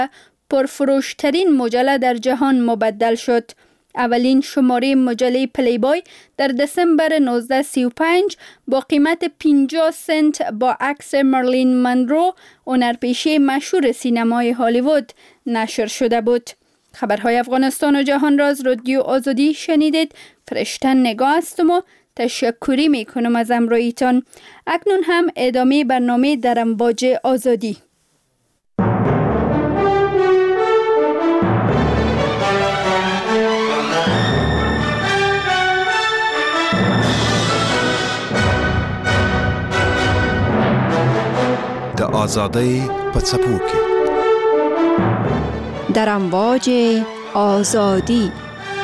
پرفروشترین مجله در جهان مبدل شد. اولین شماره مجله پلیبای در دسامبر 1935 با قیمت 50 سنت با عکس مرلین منرو، هنرپیشه مشهور سینمای هالیوود، نشر شده بود. خبرهای افغانستان و جهان را از رادیو آزادی شنیدید. فرشتن نگاه هستم و تشکری می کنم از همراهیتان. اکنون هم ادامه برنامه در امواج آزادی. د آزادۍ په څپو کې در امواج آزادی.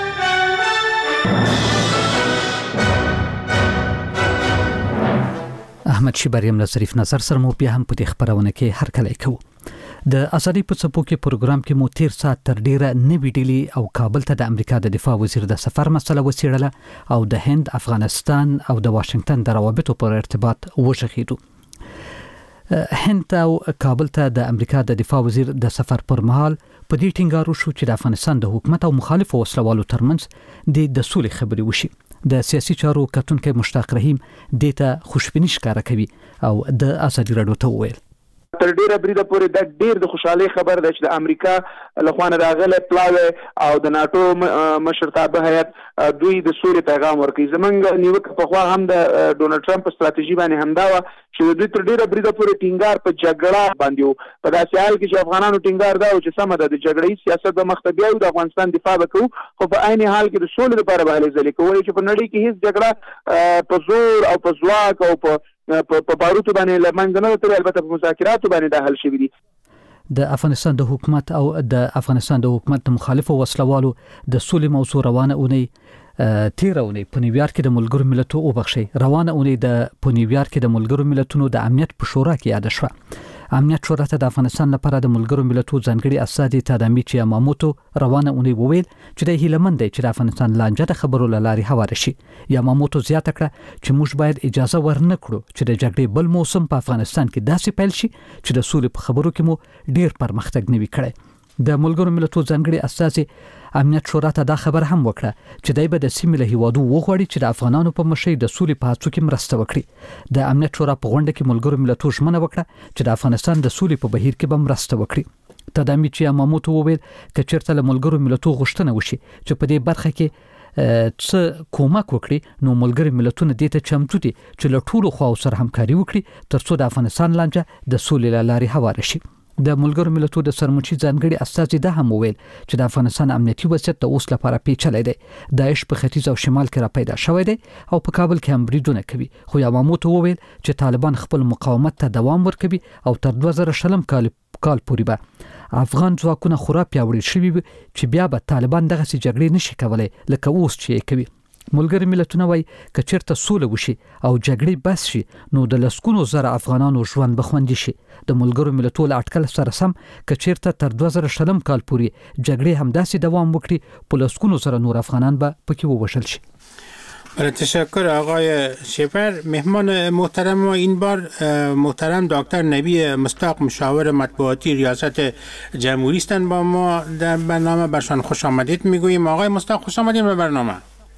احمد شیبریم له ظریف نظر سره مو بیا هم په دې خبرونه کې هرکلی کوو. د آزادۍ په څپو کې پروګرام کې مو تیر ساعت تر ډیره نوې ډیلي او کابل ته د امریکا د دفاع وزیر د سفر مسله وڅېړله او د هند، افغانستان او د واشنگټن د روابطو پر ارتباط وشخېدو. هند او کابل ته د امریکا د دفاع وزیر د سفر پر مهال په دې ټینګار وشو چې د افغانستان د حکومت او مخالفو وسلوالو ترمنځ د سولې خبرې وشي. د سیاسي چارو کتونکي مشتاق رحیم دته خوشبیني ښکاره کوي او د آزادۍ رادیو ته وویل: تر ډیره بریده پورې د ډیر د خوشحالي خبر ده چې د امریکا لخوانه راغله پلاوی او د ناتو مشرتابه هیئت دوی د سولې پیغام ورکړي. زمونږ نیوکه په خوا هم د ډونالد ټرمپ ستراتیژي باندې همدا و چې دوی تر ډیره بریده پورې ټینګار په جګړه باندې وو. په داسې حال کې چې افغانانو ټینګار دا و چې سمه ده د جګړې سیاست به مخ ته بیاو، د افغانستان دفاع وکړو، خو په عین حال کې د سولې لپاره به هلې ځلې کوو چې په نړۍ کې هیڅ جګړه په زور او په ځواک او په باروتو باندې لمنځه نه وتلې، البته په مذاکراتو باندې دا حل شوي دي. د افغانستان د حکومت او د افغانستان د حکومت مخالفو وسلوالو د سولې موضوع روانه اونۍ تیر اونۍ په نیویارک کې د ملګرو ملتونو روانه اونۍ په نیویارک کې د ملګرو ملتونو د امنیت په شورا کې یاد شوه. امنیت شورا ته د افغانستان لپاره د ملګرو ملتونو ځانګړي استازي تادامیچی یاماموتو روانه اونۍ وویل چې د هیلمند دی چې د افغانستان لانجه د خبرو لاري هواره شي. یاماموتو زیاته کړه چې موږ باید اجازه ورنکړو چې د جګړې بل موسم په افغانستان کې داسې پیل شي چې د سولې په خبرو کې مو ډیر پرمختګ نه وي کړی. د ملګرو ملتونو ځانګړي استازي امنیت شورا ته دا خبر هم وکړه چې دای به د سیمې له هیوادو وغواړي چې د افغانانو په مشرۍ د سولې په هڅو کې مرسته وکړي. د امنیت شورا په غونډه کې ملګرو ملتونو ژمنه وکړه چې د افغانستان د سولې په بهیر کې به مرسته وکړي. تدامیچی یاماموتو وویل چې چیرته له ملګرو ملتونو غوښتنه وشي چې په دې برخه کې څه کومک وکړي، نو ملګري ملتونه دې ته چمتو دي چې له ټولو خواو سره همکاري وکړي ترڅو د افغانستان لانجه د سولې لاري هواره شي. د ملګرو ملتونو د سرمنشي ځانګړي استازي دا هم وویل چې د افغانستان امنیتي وضعیت د اوس لپاره پیچلی دی. داعش په ختیځ او شمال کې را پیدا شوی دی او په کابل کې هم بریدونه کوي. خو یاماموتو وویل چې طالبان خپل مقاومت ته دوام ورکوي او تر 2020 کال پورې به افغان ځواکونه خورا پیاوړي شوي چې بیا به طالبان دغه جګړې نشي کولای لکه اوس چې کوي. ملګري ملتونه وایي که چیرته سوله وشي او جګړې بس شي نو د لسګونو زره افغانانو ژوند به خوندي شي. د ملګرو ملتونو اټکل سره سم که چیرته تر 2020 کال پورې جګړې همداسې دوام وکړي په لسګونو زره نور افغانان به پکې ووژل شي. بله، تشکر آقای شیپر. مهمان محترم ما این بار محترم دکتر نبی مصداق، مشاور مطبوعاتی ریاست جمهوری هستند. با ما در برنامه برشان خوش آمدید میگوییم. آقای مصداق خوش آمدید به برنامه.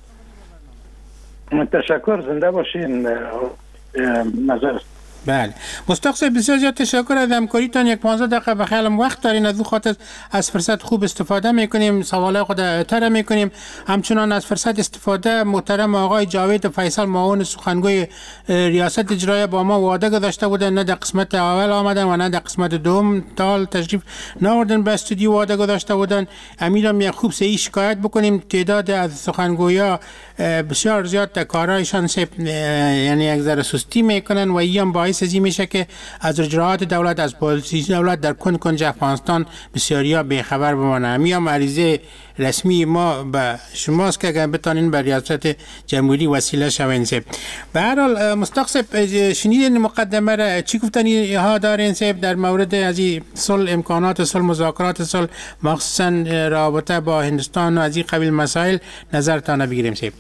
تشکر، زنده باشین. نظر بله مصداق صاحب، بسیار زیاد تشکر از همکاریتان. 15 دقیقه به خیالم وقت دارین، از خاطر از فرصت خوب استفاده میکنیم، سوالای خود اتر میکنیم. همچنان از فرصت استفاده محترم آقای جاوید فیصل، معاون سخنگوی ریاست اجرایی، با ما وعده گذاشته بودن نه در قسمت اول آمدن و نه در قسمت دوم تا تشریف ناوردن به استودیو وعده گذاشته بودن. امیدم یک خوب صحیح شکایت بکنیم. تعداد از سخنگویا بسیار زیاد در کارایشان یعنی یک ذره سستی میکنن و این باعث ازی میشه که از اجراءات دولت، از پالیسی دولت در کنج افغانستان بسیاریا بیخبر بمانه. همین عریضه رسمی ما به شماست که اگر بتانین به ریاست جمهوری وسیله شوین. به هر حال مصداق صاحب، شنیدین مقدمه را، چی گفتنی ها دارین صاحب در مورد از این صلح، امکانات صلح، مذاکرات صلح، مخصوصا رابطه با هندوستان و از این قبیل مسائل نظرتان بگیریم صاحب؟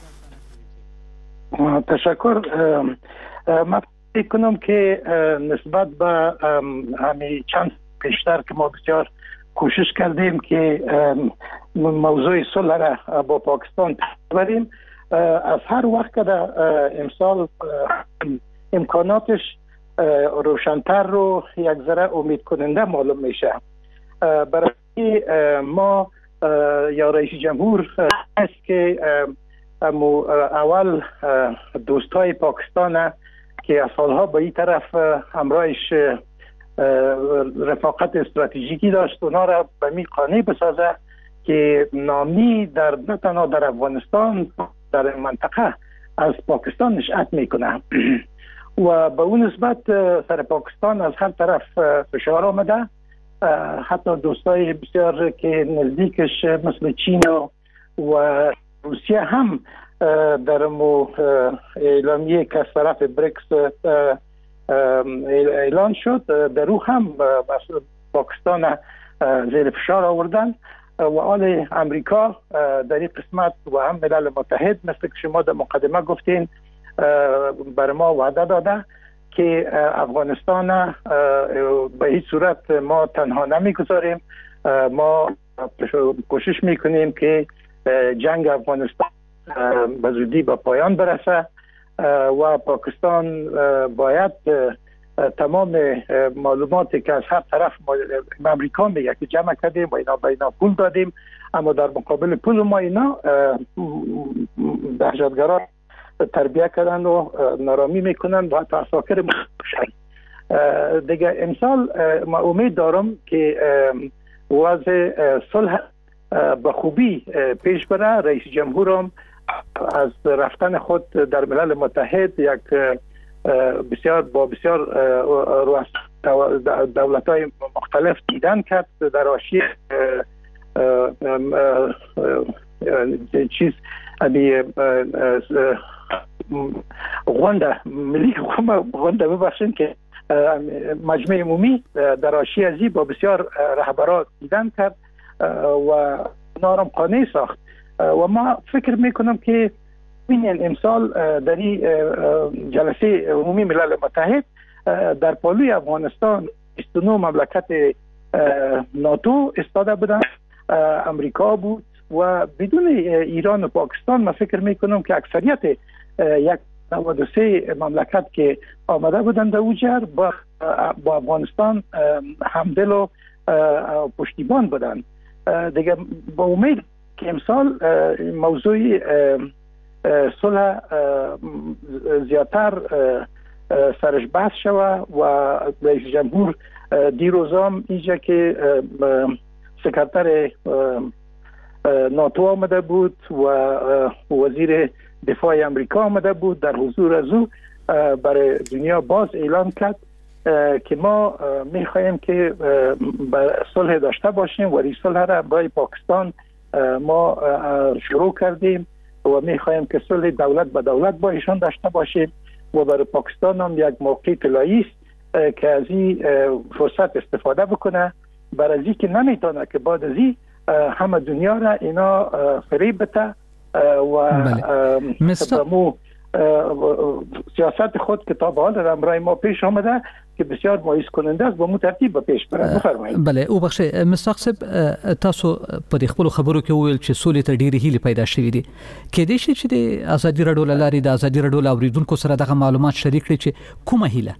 تشکر. من فکر کنم که نسبت به همین چند پیشتر که ما بسیار کوشش کردیم که موضوع صلح را با پاکستان ببریم. از هر وقت که امسال امکاناتش روشن‌تر رو یک ذره امید کننده معلوم میشه. برای ما یا رئیس جمهور است که اول دوستای پاکستان که از سالها به این طرف همراهش رفاقت استراتژیکی داشت، اونا را به می قانع بسازه که نامی نه تنها در افغانستان، در منطقه از پاکستان نشأت میکنه و به اون نسبت سر پاکستان از هر طرف فشار آمده. حتی دوستای بسیار که نزدیکش مثل چین و روسیه هم در اعلامیه که از طرف بریکس اعلان شد، در او هم پاکستان زیر فشار آوردن و آل امریکا در این قسمت و هم ملل متحد مثل که شما در مقدمه گفتین بر ما وعده داده که افغانستان به هیچ صورت ما تنها نمیگذاریم. ما کوشش میکنیم که جنگ افغانستان به زودی به پایان برسه و پاکستان باید تمام معلوماتی که از هر طرف امریکا میگه که جمع کردیم و اینا به اینا پول دادیم، اما در مقابل پول ما اینا دهشتگران تربیه کردن و نارامی میکنن و حتی عساکر میکشن. دیگه امسال ما امید دارم که وضع صلح به خوبی پیش بره. رئیس جمهورم از رفتن خود در ملل متحد یک بسیار دولت‌های مختلف دیدن کرد در حاشیه چیز غونده ملی غونده ببخشین که مجمع عمومی در حاشیه ازی با بسیار رهبران دیدن کرد و نارم قانع ساخت و ما فکر میکنم که این امسال در این جلسه عمومی ملل متحد در پالوی افغانستان 29 مملکت ناتو استاده بودن، امریکا بود و بدون ایران و پاکستان ما فکر میکنم که اکثریت یک 93 مملکت که آمده بودن در اوجر با افغانستان همدل و پشتیبان بودن. دیگه با امید که امسال موضوع صلح زیادتر سرش بحث شود و رئیس جمهور دیروزام اینجا که سکرتر ناتو آمده بود و وزیر دفاع امریکا آمده بود، در حضور از او برای دنیا باز اعلان کرد که ما میخواهیم که صلح داشته باشیم و این صلح را برای پاکستان ما شروع کردیم و میخواهیم که صلح دولت به دولت با ایشان داشته باشیم و برای پاکستان هم یک موقع طلایی است که از این فرصت استفاده بکنه، برای از این که نمیتونه که بعد از این همه دنیا را اینا فریب بده و بمو سیاست خود که تا به حال امرای ما پیش آمده که بسیار مایوس کننده است، با مو ترتیب پیش بره. بفرمایئ. بله او بخشه مستاق صاحب، تاسو په خپل خبرو کې ویل چې سولې ته ډېری هیلې پیدا شوې دي. کې دې شي چې د ازادي رادیو لارې د ازادي رادیو اوریدونکو سره دغه معلومات شریک کړي چې کومه هیله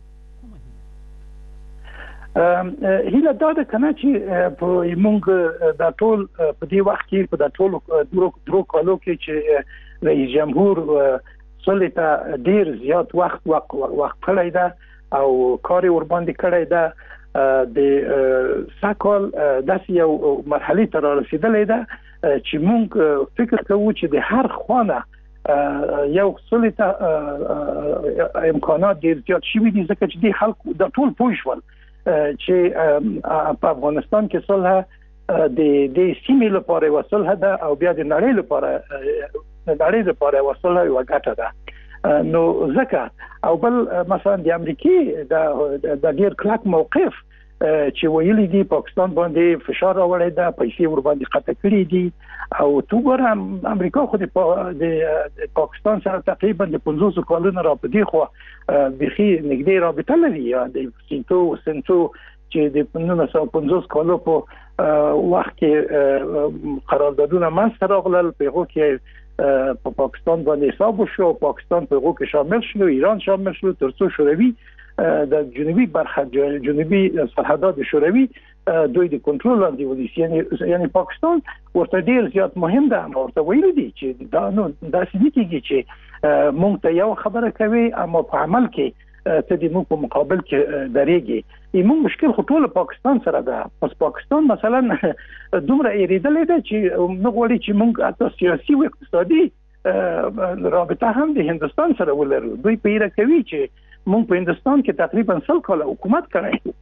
هیله داده کنه چې په موږ د ټول په دې وخت کې په د ټول درو کالو کې چې رئیس جمهور صلح ته ډیر زیات وخت کړی ده او کار ور باندې کړی ده. د ساکل داسې یو مرحله ته رسیدلې ده چې موږ فکر کوو چې د هر خوانه یو صلح ته امکانات ډیر زیات شوي دي، ځکه چې د خلکو د ټول پوه شول چې په افغانستان کې صلح د سیمې لپاره و صلح ده او بیا د نړۍ لپاره و صلح و ګټه ده. نو ځکه او بل مثلا د امریکای د ډیر کلک موقف چې ویلي دي پاکستان باندې فشار راوړی ده، پیسې ور باندې قطع کړې دي او تو ګورم امریکا خو د پاکستان سره تقریبا د 500 کلونو را پدې خو بخي نږدې رابطه لري، یا د سنتو چې د 1950 کالو په وخت کې قراردادونه منځته راغلل، په هغه کې په پاکستان باندې حساب شو، پاکستان په هغه کې شامل شو، ایران شامل شو، ترڅو شوروي د جنوبي برخه جنوبي سرحدات شوروي دوی د کنټرول لاندې ونیسي. یعنی پاکستان ورته ډیر زیات مهم ده. ورته ویل دي چې دا نو داسې نه کیږي چې مونږ ته یو خبره کوي اما په عمل کې ته د موږ په مقابل کې درېږي. ایمون مشکل خو ټول پاکستان سره ده. پس پاکستان مثلا دومره ایریدلې ده چې موږ غواړي چې موږ حتی سیاسي او اقتصادي رابطه هم د هندستان سره ولرو. دوی پیره کوي چې موږ په هندستان کې تقریبا 100 کال حکومت کړی.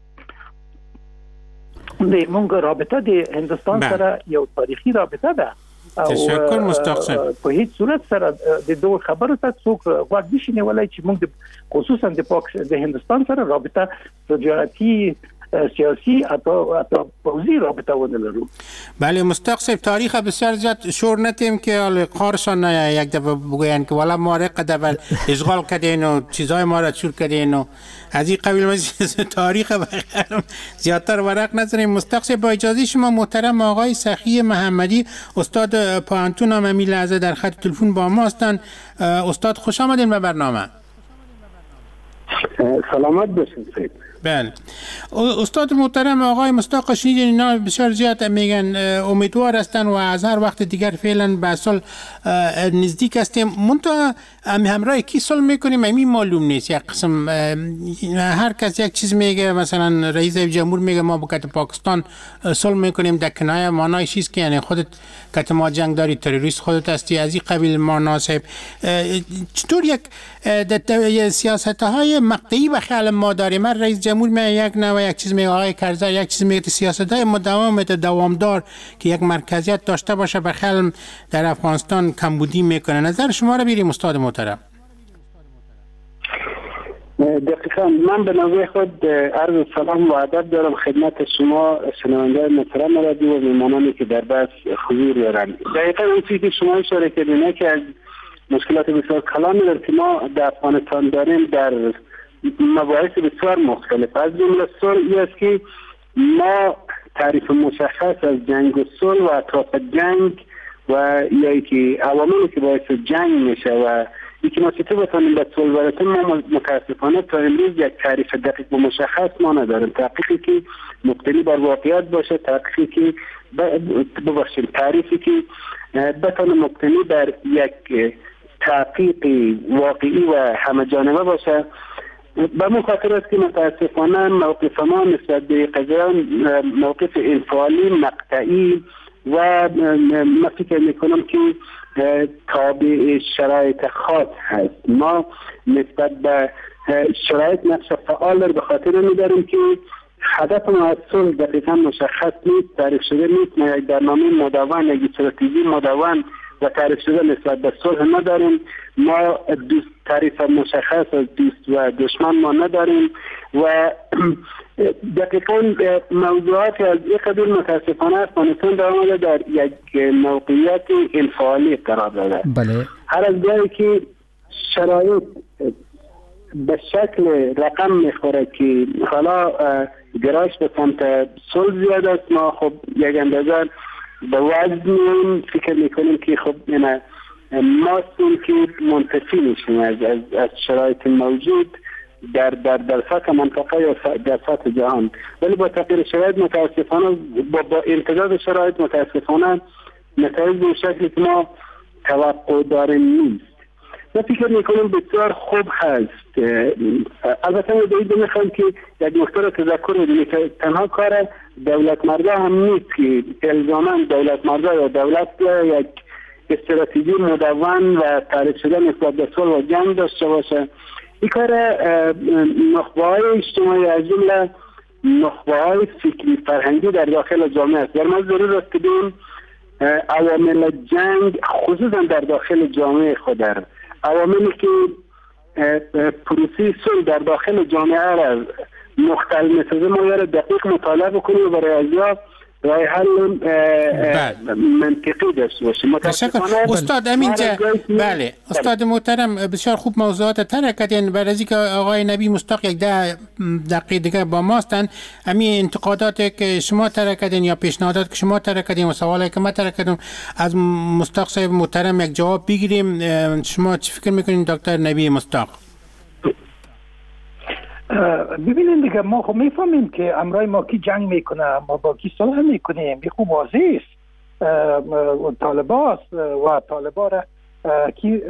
د موږ رابطه د هندستان سره یو تاریخي رابطه ده. تشکر مصطفی صاحب. په هیڅ صورت سره د دوه خبرو ته څوک غوږ نشي نیولای چې موږ خصوصا د هندستان سره رابطه تجارتی سیاسی حتی پوزی رابطه ونلرو. بله مصطفی صاحب، تاریخ بسیار زیاد شور نتیم که قارشان یک دفعه بگوین که والا ما قدر اشغال کردین و چیزهای ما را چور کردین و از این قبیل ما تاریخ بخیرم زیادتر ورق نزنیم. مصطفی صاحب با اجازه شما محترم آقای سخی محمدی استاد پانتون هم همین لحظه در خط تلفن با ما هستند. استاد خوش آمدین به برنامه. سلامت باشین سید. بله استاد محترم آقای مصطفی شنیدین اینا بسیار زیاد میگن امیدوار هستن و از هر وقت دیگر فعلا به صلح نزدیک هستیم. منتها همراه کی صلح میکنیم همین معلوم نیست. یک قسم هر کس یک چیز میگه، مثلا رئیس جمهور میگه ما با پاکستان صلح میکنیم، در کنایه معنای چیست که یعنی خودت که ما جنگ داری تروریست خودت هستی از این قبیل مناسب. چطور یک سیاست‌های مقطعی و خیال ما داریم؟ رئیس جمهور میگه یک نوع یک چیز میگه، آقای کرزی یک چیز میگه. سیاست‌های دوامدار که یک مرکزیت داشته باشه به خیال در افغانستان کمبودی میکنه. نظر شما رو بیریم استاد محترم. دقیقاً من به نوبه خود عرض سلام و ادب دارم خدمت شما شنونده محترم رادیو و میهمانانی که در بحث حضور دارند. دقیقاً اون چیزی که شما اشاره کردین که از مشکلات بسیار کلامی که ما در افغانستان داریم در مباحث بسیار مختلف. از جمله صلح است که ما تعریف مشخص از جنگ و صلح و اطراف جنگ و یا که عواملی که باعث جنگ میشه و یکی ما چطور بتانیم به صلح برسیم، ما متاسفانه تا امروز یک تعریف دقیق و مشخص ما نداریم. تحقیقی که مبتنی بر واقعیت باشه، تحقیقی که تعریفی که بتانه مبتنی بر یک تحقیق واقعی و همه جانبه باشه. به من خاطر است که متاسفانه موقف ما نسبت به قضیه موقف انفعالی مقطعی و من فکر میکنم که تابع شرایط خاص هست. ما نسبت به شرایط نقش فعال به خاطر می‌داریم که هدف ما از صلح دقیقاً مشخص نیست، تعریف شده نیست. ما یک برنامه مدون، یک استراتژی مدون و تعریف شده نسبت به صلح نداریم. ما تعریف مشخص از دوست و دشمن ما نداریم و دقیقاً موضوعات از این قبیل متاسفانه افغانستان در آمده در یک موقعیت انفعالی قرار داده. بله. هر از جایی که شرایط به شکل رقم میخوره که حالا گرایش به سمت صلح زیاد است، ما خب یک اندازه به وزن فکر میکنیم که خب ما که منتفی میشیم از شرایط موجود در سطح منطقه یا در سطح جهان. ولی با تغییر شرایط متاسفانه با امتداد شرایط متاسفانه نتایج به شکلی که ما توقع داریم نیست. من فکر میکنم بسیار خوب هست. البته من باید میخوام که یک نکته را تذکر بدیم که تنها کار دولت مردا هم نیست که الزاما دولت مردا یا دولت یک استراتژی مدون و تعریف شده نسبت به صلح و جنگ داشته باشه. این کار نخبه‌های اجتماعی از جمله نخبه‌های فکری فرهنگی در داخل جامعه است. در ما ضرور است که ببینیم عوامل جنگ خصوصا در داخل جامعه خود عواملی که پروسه صلح در داخل جامعه را مختل می‌سازه ما را دقیق مطالعه بکنیم و برای ازیا رای حل منطقی داشته باشیم. استاد امین بله استاد محترم بسیار خوب موضوعات طرح کردین. برای اینکه آقای نبی مصداق یک 10 دقیقه دیگه با ماستن، همین انتقاداتی که شما طرح کردین یا پیشنهادات که شما طرح کردین و سوالی که من طرح کردم از مصداق صاحب محترم یک جواب بگیریم. شما چی فکر میکنین دکتر نبی مصداق؟ ببینید دیگه ما خب میفهمیم که امرای ما کی جنگ میکنه، ما با کی صلح میکنیم، بی خوب واضح است. طالباست و طالبا را کی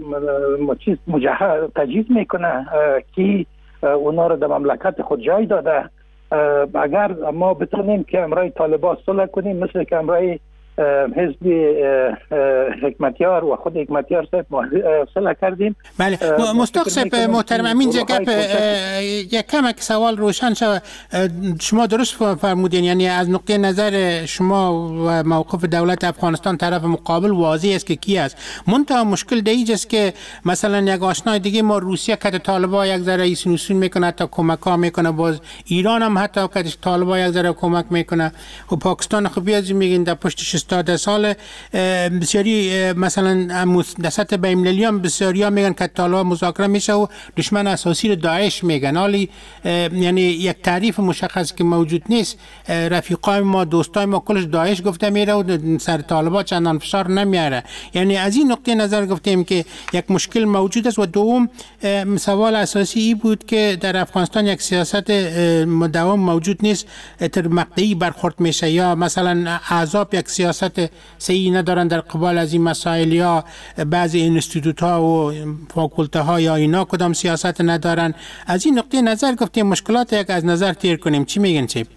مجهز تجهیز میکنه، کی اونا را در مملکت خود جای داده. اگر ما بتونیم که امرای طالبا صلح کنیم مثل که امرای حزب حکمتیار و خود حکمتیار صاحب صلح کردیم. بله مصداق صاحب محترم اینجا گپ یک کمک سوال روشن شود. شما درست فرمودین، یعنی از نقطه نظر شما و موقف دولت افغانستان طرف مقابل واضح است که کی است. منتها مشکل دیگه است که مثلا یک آشنای دیگه ما روسیه که طالبا یک ذره ایسون میکنه تا کمک ها میکنه، باز ایران هم حتی که طالبا یک ذره کمک میکنه و پاکستان خب بیازی میگین در پشت 60 سال بسیاری مثلا در سطح بین‌المللی هم بسیاری میگن که طالبان مذاکره میشه و دشمن اساسی رو داعش میگن. حالی یعنی یک تعریف مشخص که موجود نیست. رفیقای ما دوستای ما کلش داعش گفته میره و سر طالبان چندان فشار نمیاره. یعنی از این نقطه نظر گفتیم که یک مشکل موجود است. و دوم سوال اساسی ای بود که در افغانستان یک سیاست مداوم موجود نیست، تر مقطعی برخورد میشه یا مثلا احزاب یک سیاست صحیح ندارن در قبال از این مسائل یا بعضی انستیتوت ها و فاکولته ها یا اینا کدام سیاست ندارن. از این نقطه نظر گفتیم مشکلات یک از نظر تیر کنیم. چی میگن چیپ؟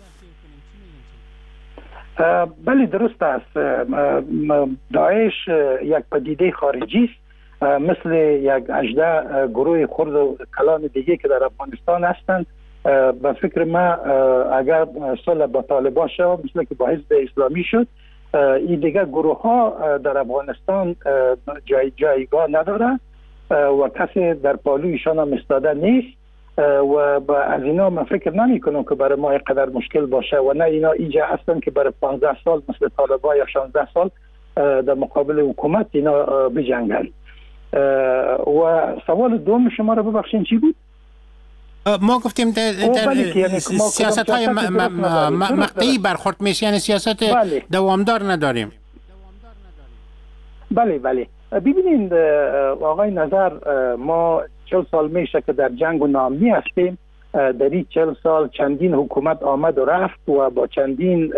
بله درست است. داعش یک پدیده خارجی است، مثل یک 18 گروه خرد و کلان دیگه که در افغانستان هستند. به فکر ما اگر صلح با طالبان شد مثل که با حزب اسلامی شد، این دیگه گروه ها در افغانستان جایگاه نداره و کسی در پالویشان هم استاده نیست و از اینا من فکر نمی کنم که برای ما اینقدر مشکل باشه و نه اینا اینجا هستن که برای 15 سال مثل طالبان یا 16 سال در مقابل حکومت اینا بجنگن. و سوال دوم شما رو ببخشین چی بود؟ ما گفتیم در سیاست های مقطعی برخورد میشه، یعنی سیاست دوامدار نداریم. بله ببینید آقای نظر، ما 40 سال میشه که در جنگ و ناامنی هستیم. در این 40 سال چندین حکومت آمد و رفت و با چندین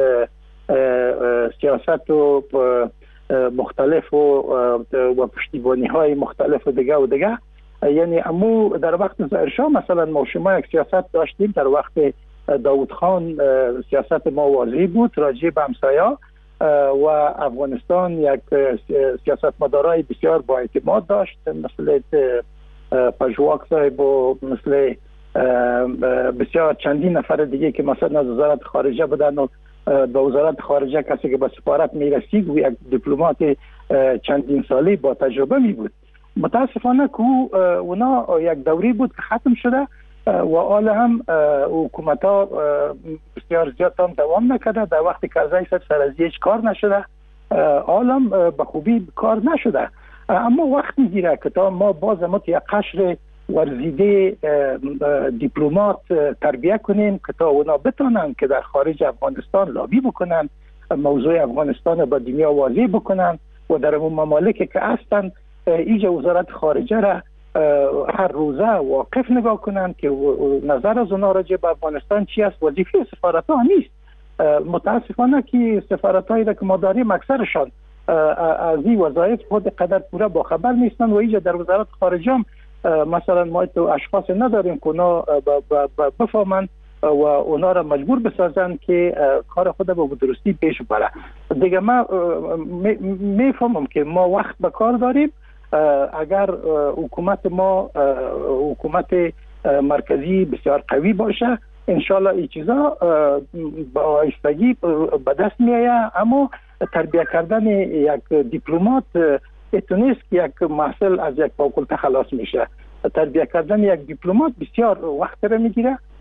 سیاست و مختلف و پشتیبانی های مختلف و دیگه. یعنی امو در وقت ظاهرشاه مثلا ما شما یک سیاست داشتیم، در وقت داود خان سیاست ما واضح بود راجع به همسایا و افغانستان یک سیاستمدارای بسیار با اعتماد داشت مثل پژواک صاحب و مثل بسیار چندین نفر دیگه که مثلا از وزارت خارجه بودن و به وزارت خارجه کسی که به سفارت میرسید و یک دیپلمات چندین سالی با تجربه می بود. متاسفانه که اونا یک دوری بود که ختم شده و حال هم حکومت ها بسیار زیاد هم دوام نکرده. در وقتی کرزی سر از هیچ کار نشده، حال هم به خوبی کار نشده. اما وقت میگیره که تا ما باز هم یک قشر ورزیده دیپلمات تربیه کنیم که تا اونا بتونن که در خارج افغانستان لابی بکنن، موضوع افغانستان با دنیا واضح بکنن و در اون ممالک که هستن ایجا وزارت خارجه را هر روزه واقف نگاه کنن که نظر از اونا راجع به افغانستان چی است. وظیفه سفارت ها نیست. متاسفانه که سفارت هایی که ما داریم اکثرشان از این وظایف خود قدر پورا با خبر نیستن و ایجا در وزارت خارجه هم مثلا ما تو اشخاص نداریم که اونا بفهمن و اونا را مجبور بسازن که کار خود به درستی پیش بره. دیگه ما میفهمم که ما وقت به کار داریم. اگر حکومت ما حکومت مرکزی بسیار قوی باشه انشالله این چیزا با آهستگی به دست میآید. اما تربیت کردن یک دیپلمات اتونیست که یک محصل از یک فاکولته خلاص میشه. تربیت کردن یک دیپلمات بسیار وقت را میگیره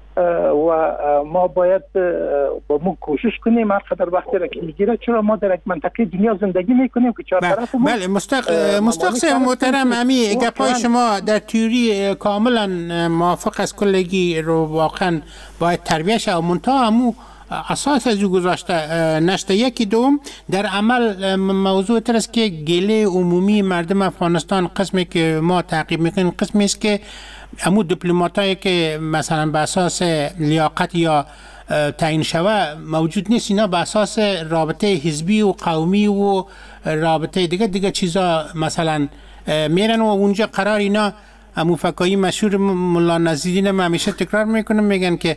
و ما باید با ما کوشش کنیم هر قدر وقتی را که میگیره، چرا ما در یک منطقه دنیا زندگی میکنیم که چهار طرف ما بله مستقص محترم امی گپای شما در تیوری کاملا موافق از کلگی رو واقعا باید تربیه شه و منتها همو اساس از او گذاشته نشته. یکی دوم در عمل موضوع تر است که گله عمومی مردم افغانستان قسمی که ما تعقیب میکنیم قسمی است که همو دیپلماتایی که مثلا به اساس لیاقت یا تعیین شوه موجود نیست، اینا به اساس رابطه حزبی و قومی و رابطه دیگه چیزا مثلا میرن و اونجا قرار اینا همو فکایی مشهور مولا نصیرالدین همیشه تکرار میکنن، میگن که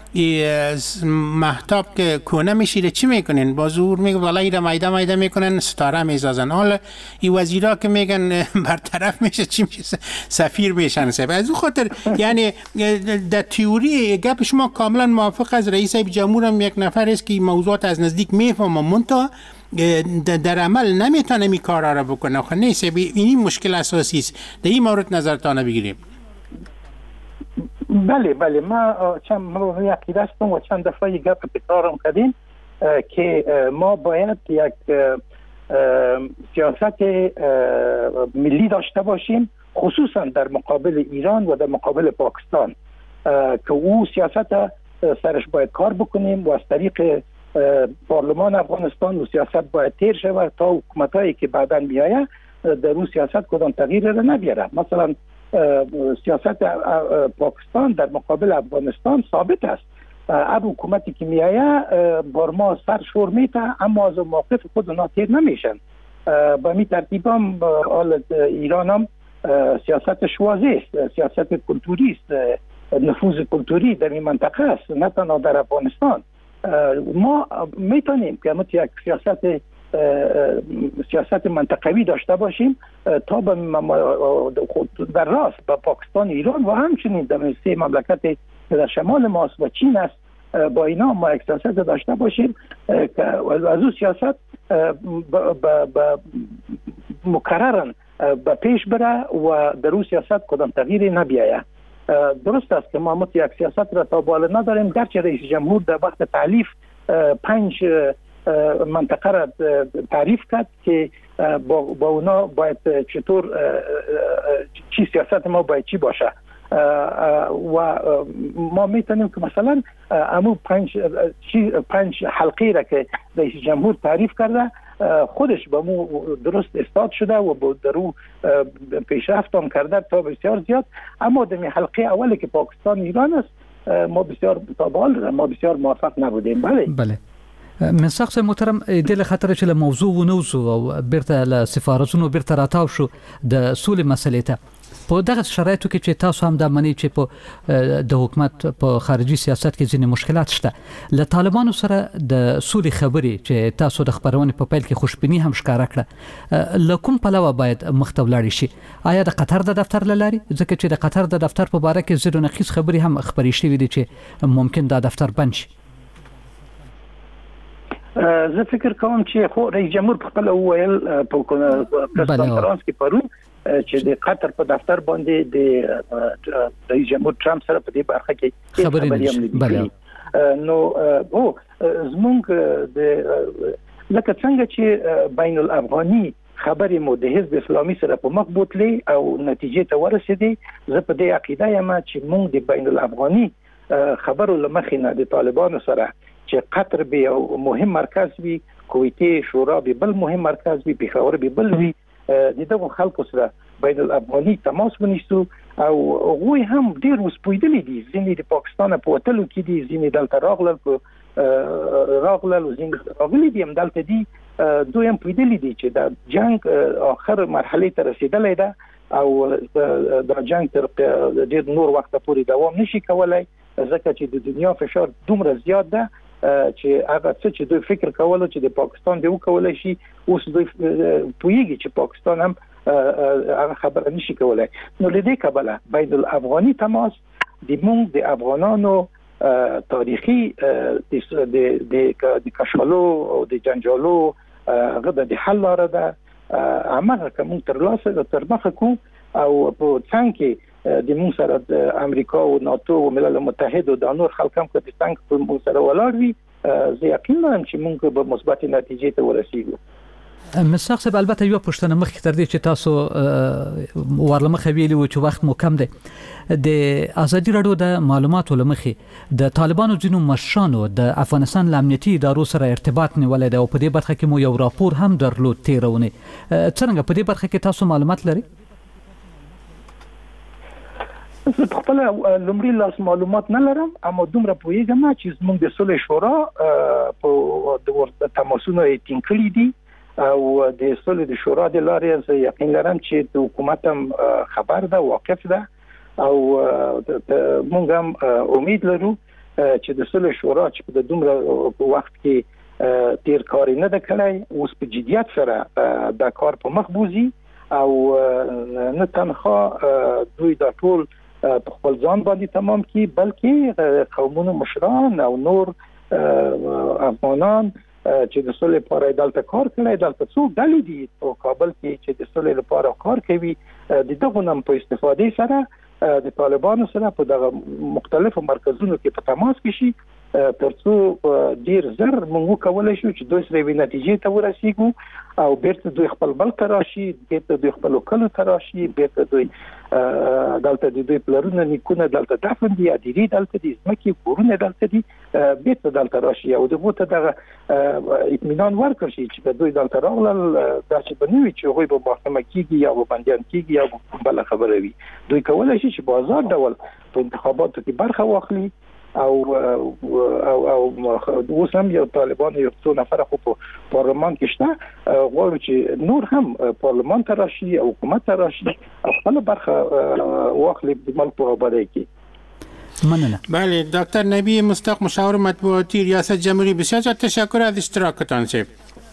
محتاب که کونه میشیره چی میکنین؟ با زور میگه والا ایره مایده میکنن ستاره میزازن. حالا این وزیرا که میگن برطرف میشه چی میشه؟ سفیر میشن. از اون خاطر یعنی در تئوری گپ شما کاملا موافق. از رئیس جمهور هم یک نفر است که موضوعات از نزدیک میفهمه، منتها در عمل نمیتونه این کارا را بکنه. خب نیست، این مشکل اساسی است. در این مورد نظرتان بگیریم. بله ما یکی دستم و چند دفعه گپ تکرارم کردیم که ما باید یک سیاست ملی داشته باشیم، خصوصا در مقابل ایران و در مقابل پاکستان، که او سیاست سرش باید کار بکنیم و از طریق پارلمان افغانستان و سیاست باید تیر شود تا حکومتایی که بعدا میآید در اون سیاست کدام تغییر را نبیاره. مثلا سیاست پاکستان در مقابل افغانستان ثابت است. اب حکومتی که میآید بر ما سر شور میته، اما از موقف خود اونا تیر نمیشن. به می ترتیب هم ایران هم سیاستش واضح است، سیاست کلتوری است، نفوذ کلتوری در این منطقه است، نه تنها در افغانستان. ما میتونیم که یک سیاست منطقوی داشته باشیم تا در راست با پاکستان، ایران و همچنین در سه مملکت در شمال ماست و چین است، با اینا ما یک سیاست داشته باشیم که از اون سیاست مکررن به پیش بره و در اون سیاست کدام تغییری نبیاید. درست است که ما یک سیاست را تا بالا نداریم، گرچه رئیس جمهور در وقت تعلیف 5 منطقه را تعریف کرد که با اونا باید چطور چی سیاست ما باید چی باشه و ما میتونیم که مثلا امو 5 حلقه را که رئیس جمهور تعریف کرده خودش با مو درست استاد شده و با درو پیشرفت هم کرده تا بسیار زیاد. اما در حلقه اولی که پاکستان ایران است ما بسیار موفق نبودیم. بله من شخص محترم دل خطر چې له موضوع ونوزو او بیرته له سفارتونو بیرته راتاو شو د سولې مسلې ته په دغه شرایطو کې چې تاسو هم د منی چې په د حکومت په خارجي سیاست کې ځینې مشکلات شته، له طالبانو سره د سولې خبرې چې تاسو د خبرونې په پیل کې خوشبیني هم ښکارا کړه، له کوم پلوه باید مخته ولاړ شي؟ آیا د قطر د دفتر لاري؟ ځکه چې د قطر د دفتر په باره کې زیرو نقیص خبرې هم خبرې شوې دي چې ممکن دا دفتر بند شي. زه فکر کوم چې خو رئیس جمهور په خپل وویل په کنفرانس کې پرون چې د قطر په دفتر باندې د رئیس جمهور ترامپ سره په دې برخه کې خبرې هم نو زمونږ د لکه څنګه چې بین الافغاني خبرې مو د حزب اسلامي سره په مخ بوتلې او نتیجې ته ورسېدې، زه په دې عقیده یم چې مونږ د بین الافغاني خبرو لمخې نه د طالبانو سره چې قطر به یو مهم مرکز وي، کویته شورا به بل مهم مرکز وي، پیښور به بل وي، دغه خلکو سره بین الافغاني تماس ونیسو او غوی هم ډیر وسپویدلی دي. ځینې د پاکستان په وتلو کې دي، ځینې دلته راغلل او ځینې راغلي دي هم دلته دي. دوی هم پویدلی دي چې د جنگ آخر مرحله ته رسیدلی ده او د جنگ تر ډیر نور وخت پورې دوام نشي کولای، ځکه چې د دنیا فشار دومره زیات ده چې هغه څه چې دوی فکر کولو چې د پاکستان دی وکولای شي، اوس دوی پوهیږي چې پاکستان هم هغه خبره نشي کولای. نو لدې کبله بین الافغاني تماس د مونږ د افغانانو تاریخي د کشالو او د جنجالو هغه د حل لاره ده، هغه کوم تر مخه کو او په څنګه کې د مون سره د امریکا او ناتو او ملل متحد او د نور خلک هم کته څنګه په مون سره ولاړ وي زه یقین لرم چې مونږ به مثبت نتیجې ته ورسیږو. مساق صاحب البته یو پښتنه مخکې تر دې چې تاسو ورلمخه ویلي و چې وخت مو کم دی د ازادي رادیو د معلوماتو لمخې د طالبانو ځینو مشرانو د افغانستان امنیتي ادارو سره ارتباط نیولای دی او په دې برخه کې مو یو راپور هم درلود تیرونه څنګه په دې برخه کې تاسو معلومات لرئ؟ زه خپل لومړی لاس معلومات نه لرم اما دومره پوهیږم چې زموږ د صلح شورا په د تماسونو ټینګ کړي دي او د صلح د شورا د لارې زه یقین لرم چې د حکومت هم خبر ده واقف ده او موږ هم امید لرو چې د صلح شورا چې د دومره وخت کې تیر کار نه ده کړی اوس په جدیت سره دا کار په مخ بوزي او نه تنها دوی دا ټول په خپل ځان باندې تمام کی بلکې قومونو مشران او نور افغانان چې د صلح لپاره دلته کار کوي دلته څو ډلې دي په کابل کې چې د صلح لپاره کار کوي د دغه نم په استفادې سره د طالبانو سره په دغه مختلفو مرکزونو کې په تماس کې شي ترڅو ډیر زر موږ کولای شو چې دوی سره وی نتیجې ته ورسیږو او بیرته دوی خپل بل تراشي بیرته دوی خپل کلو تراشي بیرته دوی دلته دوی پلرونه نیکونه دلته دفن دي اديري دلته دي ځمکې کورونه دلته دي بیرته دلته راشي او دغه ته دغه اطمینان ورکړي چې دوی دلته راغلل دا چې بنوي چې هغوی په محکمه کېږي یا په بندیان کېږي یا بل خبره وي دوی کولای شي چې بازار ډول په انتخاباتو کې برخه واخلي او اوس هم یو طالبان یو څو نفر خو په پارلمان کې شته غواړي چې نور هم پارلمان ته راشي او حکومت ته راشي او خپل برخه واخلي د ملک په ابادۍ کې. مننه. بله دکتر نبی مصداق مشاور مطبوعاتی ریاست جمهوری بسیار تشکر از اشتراکتان شد.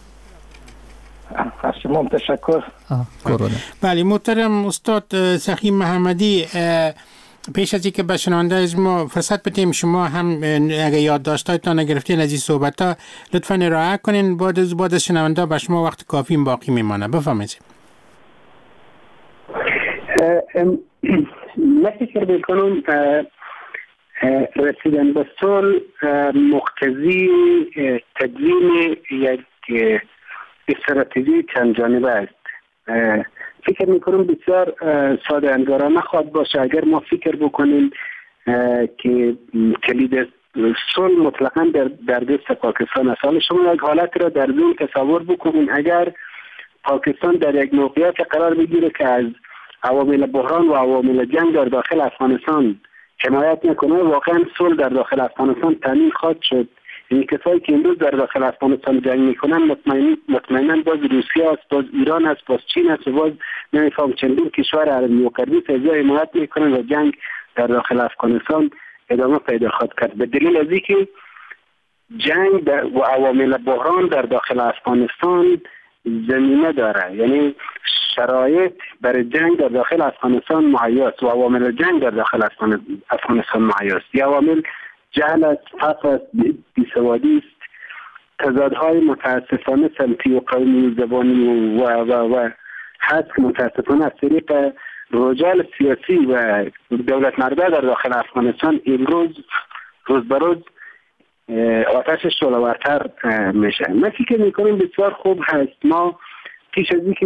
از شما تشکر. بله محترم استاد سخی محمدی پیش از اینکه به شنونده از ما فرصت بدیم شما هم اگه یادداشت‌هایتان نگرفتین از این صحبت‌ها لطفاً ارائه کنین بعد از شنونده به شما وقت کافی باقی میمانه بفرمایید. من فکر می‌کنم رسیدن به صلح مقتضی تدوین یک استراتژی چند جانبه است. فکر میکنم بسیار ساده انگارانه خواهد باشه اگر ما فکر بکنیم که کلید صلح مطلقاً در دست پاکستان است. حالا شما یک حالت را در ذهن تصور بکنید اگر پاکستان در یک موقعیت قرار بگیره که از عوامل بحران و عوامل جنگ در داخل افغانستان حمایت نکنه واقعا صلح در داخل افغانستان تامین خواهد شد. این کسایی که امروز در داخل افغانستان جنگ میکنن مطمئنا باز روسیه است، باز ایران است، باز چین است و باز نمیفهم چندین کشور عربی و غربی تجزیه حمایت میکنن و جنگ در داخل افغانستان ادامه پیدا خواهد کرد. به دلیل از اینکه جنگ و عوامل بحران در داخل افغانستان زمینه داره، یعنی شرایط برای جنگ در داخل افغانستان مهیاست و عوامل جنگ در داخل افغانستان مهیاست. یا عوامل جهل است، فقر است، بیسوادی است، تضادهای متاسفانه سمتی و قومی و زبانی و هست که متاسفانه از طریق رجال سیاسی و دولت مرده در داخل افغانستان امروز روز به روز آتشش شعله‌ورتر میشه. من فکر میکنم بسیار خوب هست ما پیش از اینکه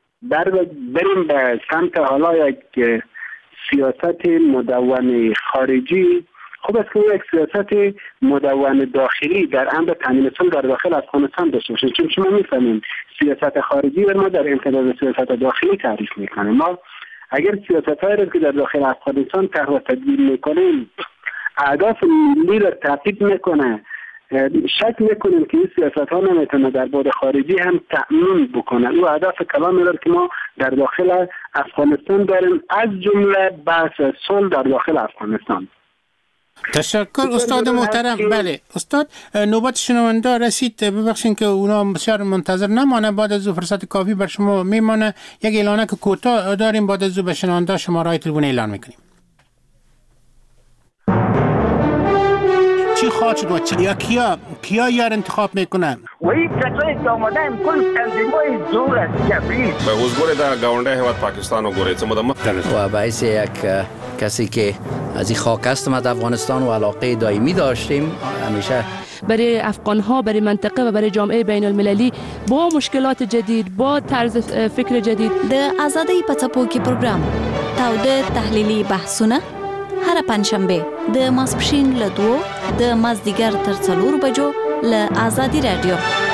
بریم به سمت حالا یک سیاست مدون خارجی، خوب است که یک سیاست مدون داخلی در امر تامین صلح در داخل افغانستان داشته باشیم، چون شما میفهمیم سیاست خارجی رو ما در امتداد سیاست داخلی تعریف میکنیم. ما اگر سیاست‌هایی رو که در داخل افغانستان طرح و تدوین میکنیم اهداف ملی را تعقیب میکنه، شک میکنیم که این سیاست‌ها نمیتونه در بعد خارجی هم تأمین بکنه. او اهداف کلامی را که ما در داخل افغانستان داریم از جمله بحث صلح در داخل افغانستان. تشکر استاد محترم. بله استاد نوبت شنونده رسید، ببخشید که اونا بسیار منتظر نمانه، بعد از فرصت کافی بر شما میمانه. یک اعلانه که کوتاه داریم، بعد از به شنونده شماره تلفن اعلان میکنیم. چی خواهد شد و یا کیا یار انتخاب میکنن؟ و این کسایی که آمدن کل تنظیم‌های زور است جبری. به وزگوره در گاونده هواد پاکستان و گوره و باعث یک کسی که از این خاک هستم از افغانستان و علاقه دائمی داشتیم همیشه برای افغان‌ها، برای منطقه و برای جامعه بین المللی با مشکلات جدید، با طرز فکر جدید. د آزادۍ په څپو کې پروګرام تاوده تحلیلي بحثونه هر پنځشنبه د ماسپښین له 2 د مازدیګر تر 4 بجو له آزادی رادیو.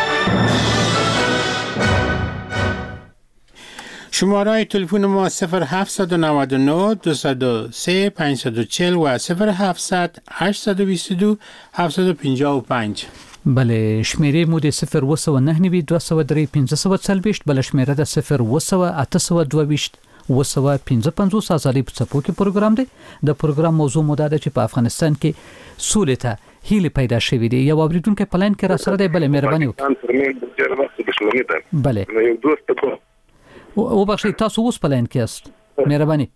شماره تلفن ما 0799 203 540 و 0700 822 755. بله شمیره مو د 099 203 540 بل شمیره د 0 822 ازادي په څپو کې پروګرام دی. د پروګرام موضوع موده ده چې په افغانستان کې سولې ته هیله پیدا شوې دي. یو اوریدونکو پلان کې را سره دی. بل مهرباني وکړئ. بله یو دوست او بخشي تاسو اوس پلان کې است. مهرباني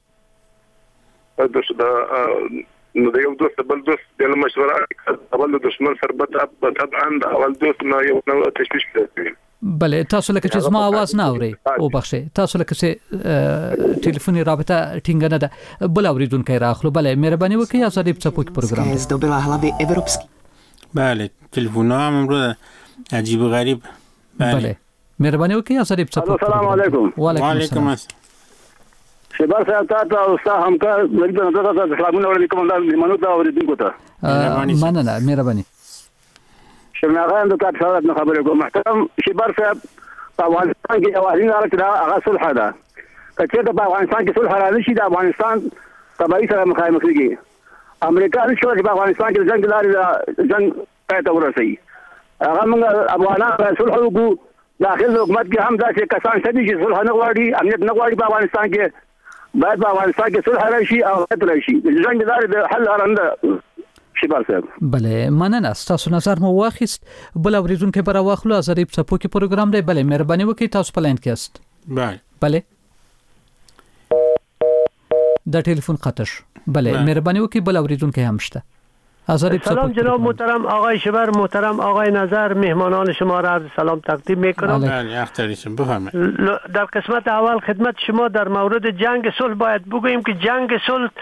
نو د یو دوست بل دوست د مشوره اول د دشمن سره طبعا د اول دوست نه یو نوع تشویش کوي. بله تاسو لکه چې زما आवाज نه اوري او بخښه تاسو لکه چې ټلیفوني رابطه ټینګ نه ده. بل اوریدونکو راخلو. بله مهرباني وکړئ آزادی په څپو کې پروګرام zdobila hlavy evropský. بله تلفن‌ها هم امروز عجیب و غریب. بله مهرباني وکړئ آزادی په څپو کې. السلام علیکم. وعلیکم السلام. شباب صاحب تاسو او تاسو همکار مریضانو ته سلامونه وړاندې کوم د اوریدونکو ته. مننه مهرباني. شمناغان د کار سره د خبرې کوم. محترم شباب صاحب په افغانستان کې اوازین راځي هغه صلح ده. کله په افغانستان کې صلح راځي چې د افغانستان تبعی سره مخامخ کیږي. امریکا نشو چې په افغانستان کې جنگ لري جنگ پاتې ورسي. هغه موږ افغانان صلح وکړو. داخل حکومت کې هم داسې کسان شته چې صلح نه غواړي، امنیت نه غواړي په افغانستان کې. باید په افغانستان کې صلح راشي او ختم شي. جنگ لري د حل لارنده شباب صاحب. بله مننه تاسو نظر مو واخیست. بل اوریدونکو پر واخلو آزادی په څپو کې پروګرام دی. بله مهرباني وکړئ تاسو پلان کې است. بله د ټلیفون خطر. بله مهرباني وکړئ بل اوریدونکو هم شته. سلام جناب محترم آقای شبر، محترم آقای نظر، مهمانان شما را سلام تقدیم میکنم. در قسمت اول خدمت شما در مورد جنگ صلح باید بگوییم که جنگ صلح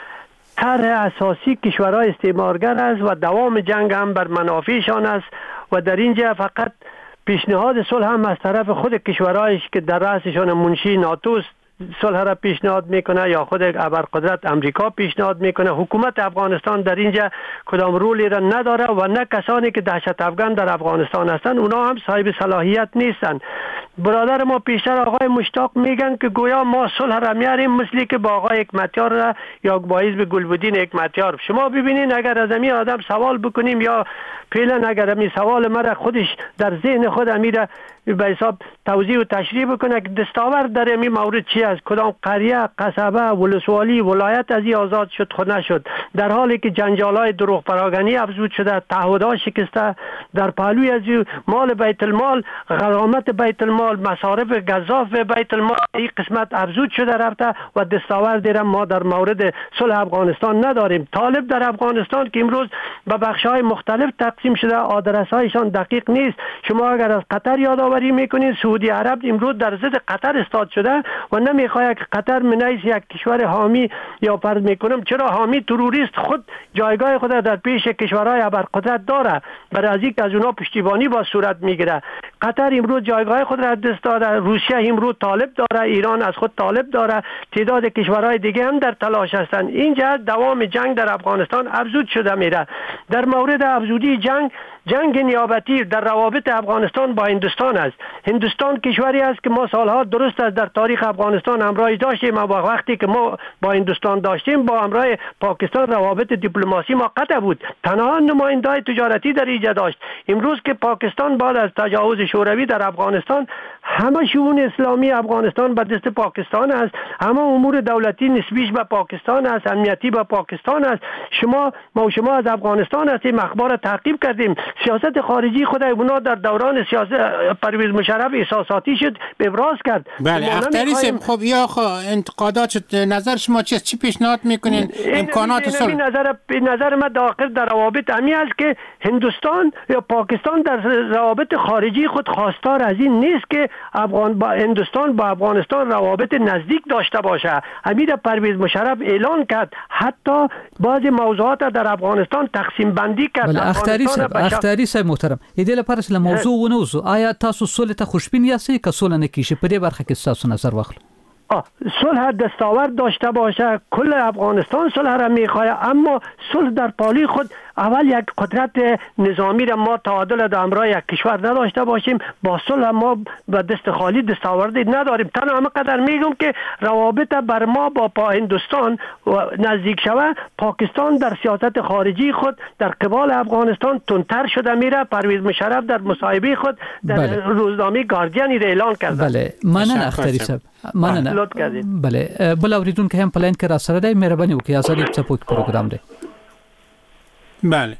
طرح اساسی کشورهای استعمارگر است و دوام جنگ هم بر منافعشان است و در اینجا فقط پیشنهاد صلح هم از طرف خود کشورهایی که در رأسشان منشی ناتو صلح را پیشنهاد میکنه یا خود ابرقدرت امریکا پیشنهاد میکنه. حکومت افغانستان در اینجا کدام رولی را نداره و نه کسانی که دهشت افغان در افغانستان هستند اونا هم صاحب صلاحیت نیستند. برادر ما پیشتر آقای مشتاق میگن که گویا ما صلح را میاریم مثلی که با آقای حکمتیار را یا با حزب گلبدین حکمتیار. شما ببینین اگر از این آدم سوال بکنیم یا فعلا اگر این سوال مرا خودش در ذهن خود امیر به حساب توضیح و تشریح بکنه که دستاورد در این مورد چی است، کدام قریه، قصبه، ولسوالی، ولایت از این آزاد شد خود نشد، در حالی که جنجالای دروغ پراگنی افزود شده، تعهدات شکسته، در پهلوی از مال بیت المال، غرامت بیت المال، مصارف گزاف بیت المال این قسمت افزود شده رفته و دستاورد را ما در مورد صلح افغانستان نداریم. طالب در افغانستان که امروز به بخش‌های مختلف تقسیم شده آدرس‌هایشان دقیق نیست. شما اگر از قطر یادآوری میکنید سعودی عرب امروز در ضد قطر استاد شده و نمیخواد که قطر منیس یک کشور حامی یا فرض میکنم چرا حامی تروریست خود جایگاه خود در پیش کشورهای ابرقدرت داره برای از اینکه از اونها پشتیبانی با صورت میگیره. قطر امروز جایگاه خود را دست داده، روسیه امروز طالب داره، ایران از خود طالب داره، تعداد کشورهای دیگه هم در تلاش هستند. اینجا دوام جنگ در افغانستان افزود شده میره. در مورد افزودی جنگ نیابتی در روابط افغانستان با هندوستان است. هندوستان کشوری است که ما سالها درست است در تاریخ افغانستان همراهی داشتیم و وقتی که ما با هندوستان داشتیم با همراه پاکستان روابط دیپلماسی ما قطع بود. تنها نماینده‌های تجارتی در اینجا داشت. امروز که پاکستان بعد از تجاوز شوروی در افغانستان همه شؤون اسلامی افغانستان به دست پاکستان است، همه امور دولتی نسبیش به پاکستان است، امنیتی به پاکستان است. شما از افغانستان هستیم، اخبار تعقیب کردیم. سیاست خارجی خود اونا در دوران سیاست پرویز مشرف احساساتی شد، ابراز کرد. بله اختری سیم، خب یا انتقادات نظر شما چی پیشنهاد میکنین؟ امکانات صلح نظر من داخل در روابط امی است که هندوستان یا پاکستان در روابط خارجی خود خواستار از این نیست که هندوستان با افغانستان روابط نزدیک داشته باشه. امیر پرویز مشرف اعلان کرد، حتی بعض موضوعات در افغانستان تقسیم بندی کرد. بله اختری صاحب محترم، دې لپاره چې موضوع ونوزو، آیا تاسو صلح ته خوشبین یاستئ که صلح نکیږي؟ په دې برخه کې تاسو نظر واخلو. صلح دستاورد داشته باشه، کل افغانستان صلح را میخواه، اما صلح در پالی خود اول یک قدرت نظامی را ما تعادل در امرای یک کشور نداشته باشیم. با صلح ما به دست خالی دستاوردی نداریم. تنها همه قدر میگم که روابط بر ما با هندوستان نزدیک شوه، پاکستان در سیاست خارجی خود در قبال افغانستان تندتر شده میره. پرویز مشرف در مصاحبه خود در روزنامه گاردین اعلان کرده. بله مننه اختری صاحب، مننه. لطف کردید. بله بل اوریدونکو هم پلاین کې را سره دی، مهرباني وکړئ ازادي څپوک پروګرام دی. بله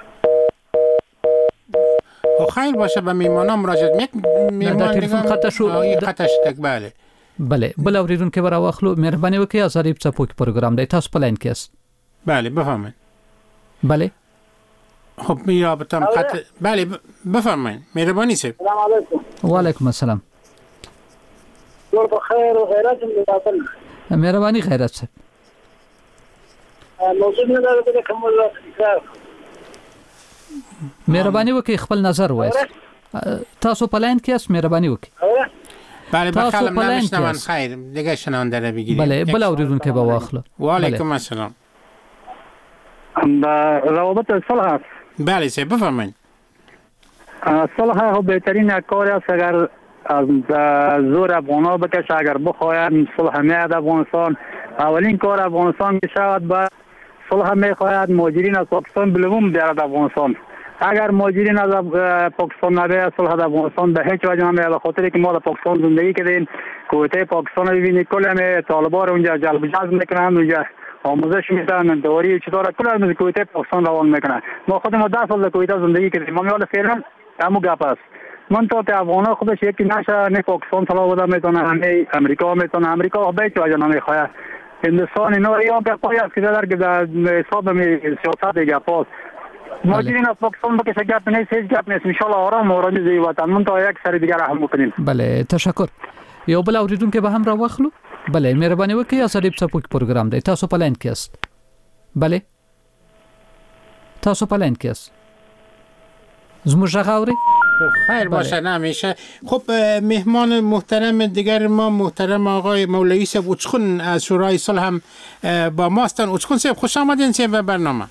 خیر باشه به میمانان مراجعه میمان تلفن خطا شو بله بله بل اوریدونکو برا واخلو، مهرباني وکړئ ازادي څپوک پروګرام دی. تاسو پلاین کې است؟ بله بفرمایید. بله خب یا بتم خط بله بفرمایید مهربانی سه. سلام علیکم. و علیکم السلام. جوړ په خیر او خیرات مې مهرباني خیرات صاحب. موضوع نه درته کوم ځای مهرباني وکړئ خپل نظر وایست. تاسو پلاین کې است؟ مهرباني وکړئ. بله بخلم نمیشنون. خیر دیگه شنونده رو بگیریم. بله بل اوریدونکو با واخلو. و علیکم السلام. روابط صلح است. بله سه بفرمایید. صلح بهترین کار است اگر از زور افغانا بکشه، اگر بخواهد صلح میاد افغانستان. اولین کار افغانستان میشود با صلح میخواهد مهاجرین از پاکستان بلوم بیارد افغانستان. اگر مهاجرین از پاکستان نبیاد صلح افغانستان به هیچ وجه نمیاد، به خاطر که ما در پاکستان زندگی کردیم. کویته پاکستان رو ببینید، کل همه طالبان اونجا جلب جذب میکنند، اونجا آموزش میدن، دوری چطور کل از کویته پاکستان روان میکنند. ما خودمون 10 سال در کویته زندگی کردیم. ما میال فعلا همو گپ است. من تا که افغانا خودش یکی نشه، نه پاکستان صلاح بوده میتونه، نه امریکا میتونه. امریکا به هیچ وجه نمیخواد. هندوستان اینا یا به پای است که در حساب سیاست گپاست. مهاجرین از پاکستان بکشه گپ نیست، هیچ گپ نیست. ان شاء الله آرام زی وطن. من تا یک سری دیگر هم میکنیم. بله تشکر. یو بل اوریدونکو به هم را واخلو. بله مهرباني وکړئ ازادي څپوک پروګرام دی. تاسو پلاین کې است؟ بله تاسو پلاین کې است؟ زموږ غږ اورئ؟ خیر باشه نمیشه. خب مهمان محترم دیگر ما محترم آقای مولوی صاحب اوچخون از شورای صلح هم با ما هستن. اوچخون صاحب خوش آمدین به برنامه.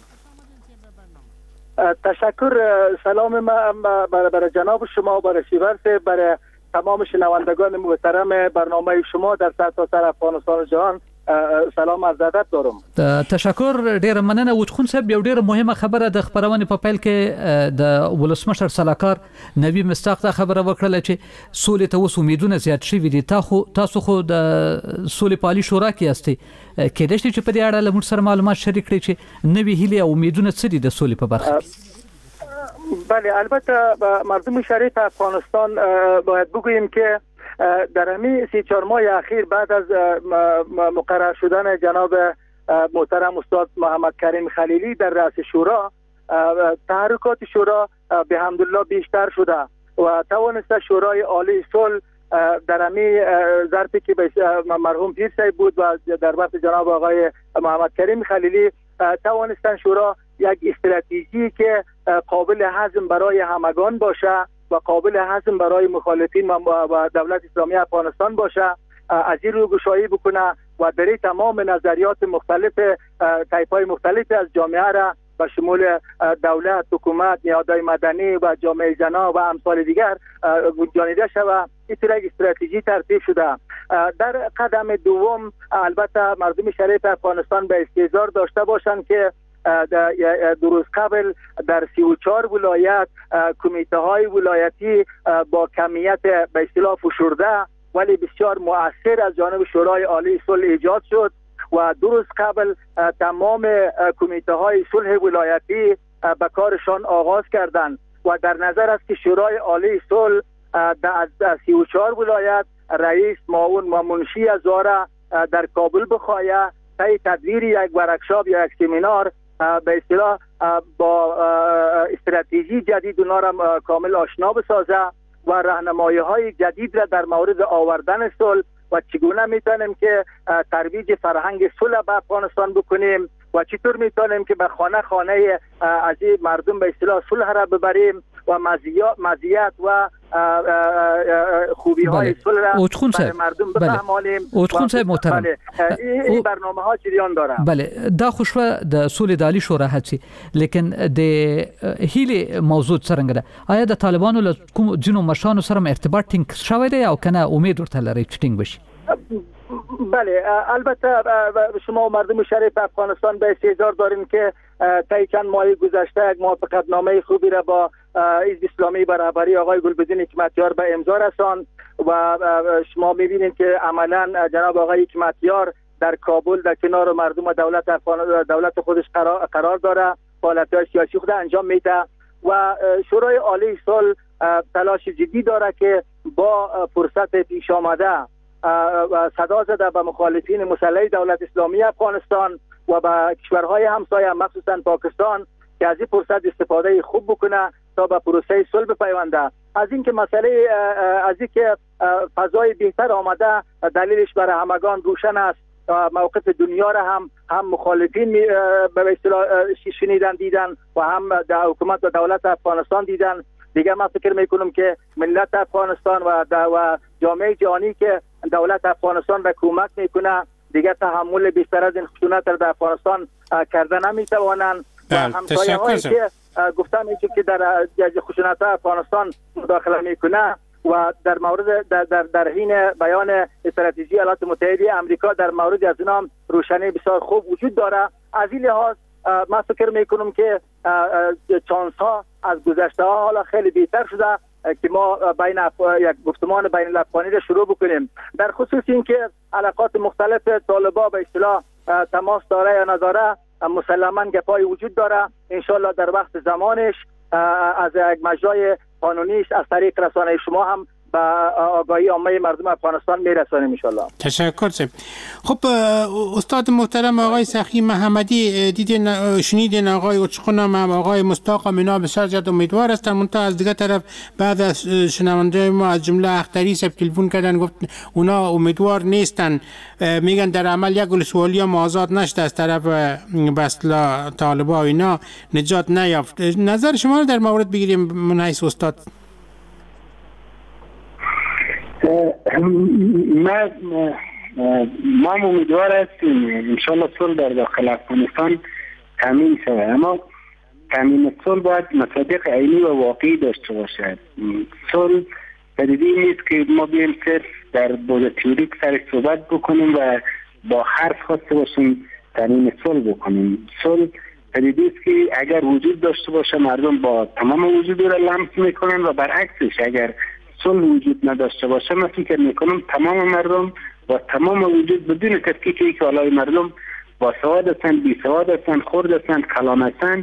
تشکر. سلام برای جناب شما و برای شیور صاحب، برای تمام شنوندگان محترم برنامه شما در سرتاسر افغانستان و جهان سلام عرض ادب دارم. تشکر ډیر مننه. وچخون صاحب یو ډیر مهمه خبره د خبرونه په پیل کې د ولسمشر سلاکار نبی مستاق ته خبره وکړه چې سولې ته اوس امیدونه زیات شوي دي. تاسو خو د سولې پالي شورا کې یاستئ، کېدای شي چې په دې اړه له موږ سره معلومات شریک کړئ چې نوې هیلې او امیدونه څه دي د سولې په برخه کې؟ بله البته مردم شریف افغانستان باید بگوییم که در همین 3-4 ماه اخیر بعد از مقرر شدن جناب محترم استاد محمد کریم خلیلی در رأس شورا، تحرکات شورا به حمدالله بیشتر شده و توانسته شورای عالی صلح در همین ظرفی که مرحوم پیر صاحب بود و در وقت جناب آقای محمد کریم خلیلی توانستن شورا یک استراتژی که قابل هضم برای همگان باشه و قابل هضم برای مخالفین و دولت اسلامی افغانستان باشه، از این رو گشایی بکنه و در تمام نظریات مختلف طیف‌های مختلف از جامعه را به شمول دولت، حکومت، نهادهای مدنی و جامعه زنان و امثال دیگر گنجانیده شود. این طور یک استراتژی ترتیب شده. در قدم دوم البته مردم شریف افغانستان به استحضار داشته باشند که دو روز قبل در 34 ولایت کمیته های ولایتی با کمیت به اصطلاح فشرده ولی بسیار مؤثر از جانب شورای عالی صلح ایجاد شد و 2 روز قبل تمام کمیته های صلح ولایتی به کارشان آغاز کردند و در نظر است که شورای عالی صلح از 34 ولایت رئیس معاون و منشی از واره در کابل بخواهد طی تدویر یک ورکشاپ یا یک سمینار به اصطلاح با استراتژی جدید اونا را کامل آشنا بسازه و راهنمایی‌های جدید را در مورد آوردن صلح و چگونه میتونیم که ترویج فرهنگ صلح به افغانستان بکنیم و چطور میتونیم که به خانه خانه از مردم به اصطلاح صلح را ببریم و مزیت و خوبی های صلح را برای مردم بفهمانیم. اوتخون صاحب محترم، این برنامه ها جریان داره. بله، دا خوشوه د صلح د عالی شورا هڅې، لیکن د هیله موضوع څنګه ده؟ آیا د طالبانو له کوم جنو مشانو سره ارتباط ټینګ شوی دی او کنه امید ورته لري چې ټینګ بشي؟ بله، البته شما مردم شریف افغانستان به استعداد دارین که طی چند ماه گذشته یک موافقتنامه خوبی را با حزب اسلامی برابری آقای گلبدین حکمتیار به امضا رساند و شما می‌بینید که عملاً جناب آقای حکمتیار در کابل در کنار مردم و دولت خودش قرار داره، فعالیت‌های سیاسی خود انجام میده و شورای عالی صلح تلاش جدی داره که با فرصت پیش آمده صدا زده به مخالفین مسلح دولت اسلامی افغانستان و به کشورهای همسایه مخصوصا پاکستان که از این فرصت استفاده خوب بکنه تا به پروسه صلح بپیونده. از اینکه مسئله از اینکه فضای بهتر آمده دلیلش برای همگان روشن است. موقف دنیا را هم مخالفین به اصطلاح شنیدن دیدن و هم حکومت و دولت افغانستان دیدن. دیگه من فکر میکنم که ملت افغانستان و جامعه جهانی که دولت افغانستان را کمک میکنه دیگه تحمل بیشتر از این خشونت را در افغانستان کرده نمیتوانند و همسایه هایی که گفتم که در خشونت افغانستان مداخله میکنه و در مورد در حین بیان استراتژی ایالات متحده آمریکا در مورد از اینا روشنی بسیار خوب وجود داره. از این لحاظ من فکر میکنم که چانس ها از گذشته ها حالا خیلی بهتر شده که ما یک گفتمان بین الافغانی را شروع بکنیم. در خصوص اینکه علاقات مختلف طالبا به اصطلاح تماس داره یا نداره مسلما گپای وجود داره. انشالله در وقت زمانش از یک مجرای قانونیش از طریق رسانه شما هم به آگاهی عامه مردم افغانستان میرسانیم ان شاء الله. تشکر صاحب. خب استاد محترم آقای سخی محمدی دیدین شنیدین آقای اوچخونم آقای مصطفی مینا بسیار زیاد امیدوار هستن، منتها از دیگه طرف بعد از شنونده ما از جمله اختری صاحب تلفن کردن گفت اونا امیدوار نیستن، میگن در عمل یک ولسوالی هم آزاد نشده از طرف بسلا طالبا و اینا نجات نیافت. نظر شما رو در مورد بگیریم من حیث استاد. ما امیدوار هستیم انشالله صلح در داخل افغانستان تامین شود، اما تامین صلح باید مصادیق عینی و واقعی داشته باشد. صلح پدیده‌ای نیست که ما بیایم صرف در بود تئوریک سر صحبت بکنیم و با حرف خواسته باشیم تامین صلح بکنیم. صلح پدیده‌ای است که اگر وجود داشته باشه مردم با تمام وجود را لمس میکنن و برعکسش اگر صلح وجود نداشته باشه من فکر میکنم تمام مردم و تمام وجود بدون تفکیکی که علای مردم با سواد هستند، بی سواد هستند، خرد هستند، کلان هستند،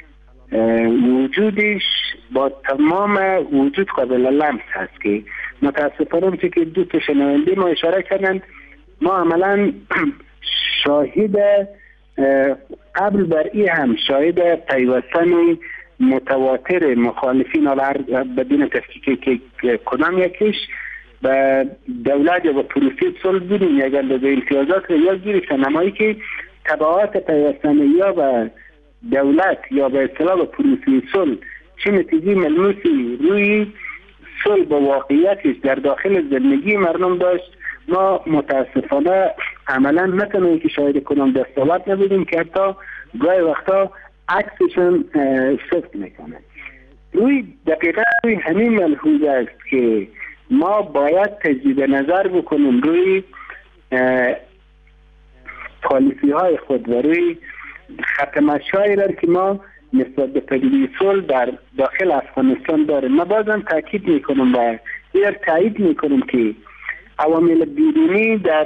وجودش با تمام وجود قابل لمس هست که متاسفانه که دو تا شنونده ما اشاره کردند ما عملا شاهد قبل بر این هم شاهد پیوستن متواتر مخالفین بدون تفکیک که کدام یکیش به دولت یا به پروسه صلح بودیم اگر به امتیازات یا گرفتن، نمایی که تبعات پیوستن یا به دولت یا به اصطلاح به پروسه صلح چه نتیجه ملموسی روی صلح با واقعیتش در داخل زندگی مردم داشت ما متاسفانه عملا نتونه که شاهد کدام دستاورد نبودیم که حتی گاهی وقتا عکسشون شفت میکنه. روی دقیقا روی همین ملحوظ است که ما باید تجدید نظر بکنیم روی پالیسی های خود و روی ختمش‌هایی را که ما نسبت به پدیده صلح در داخل افغانستان داریم. ما بازم تاکید میکنم و دیگر تایید میکنم که عوامل بیرونی در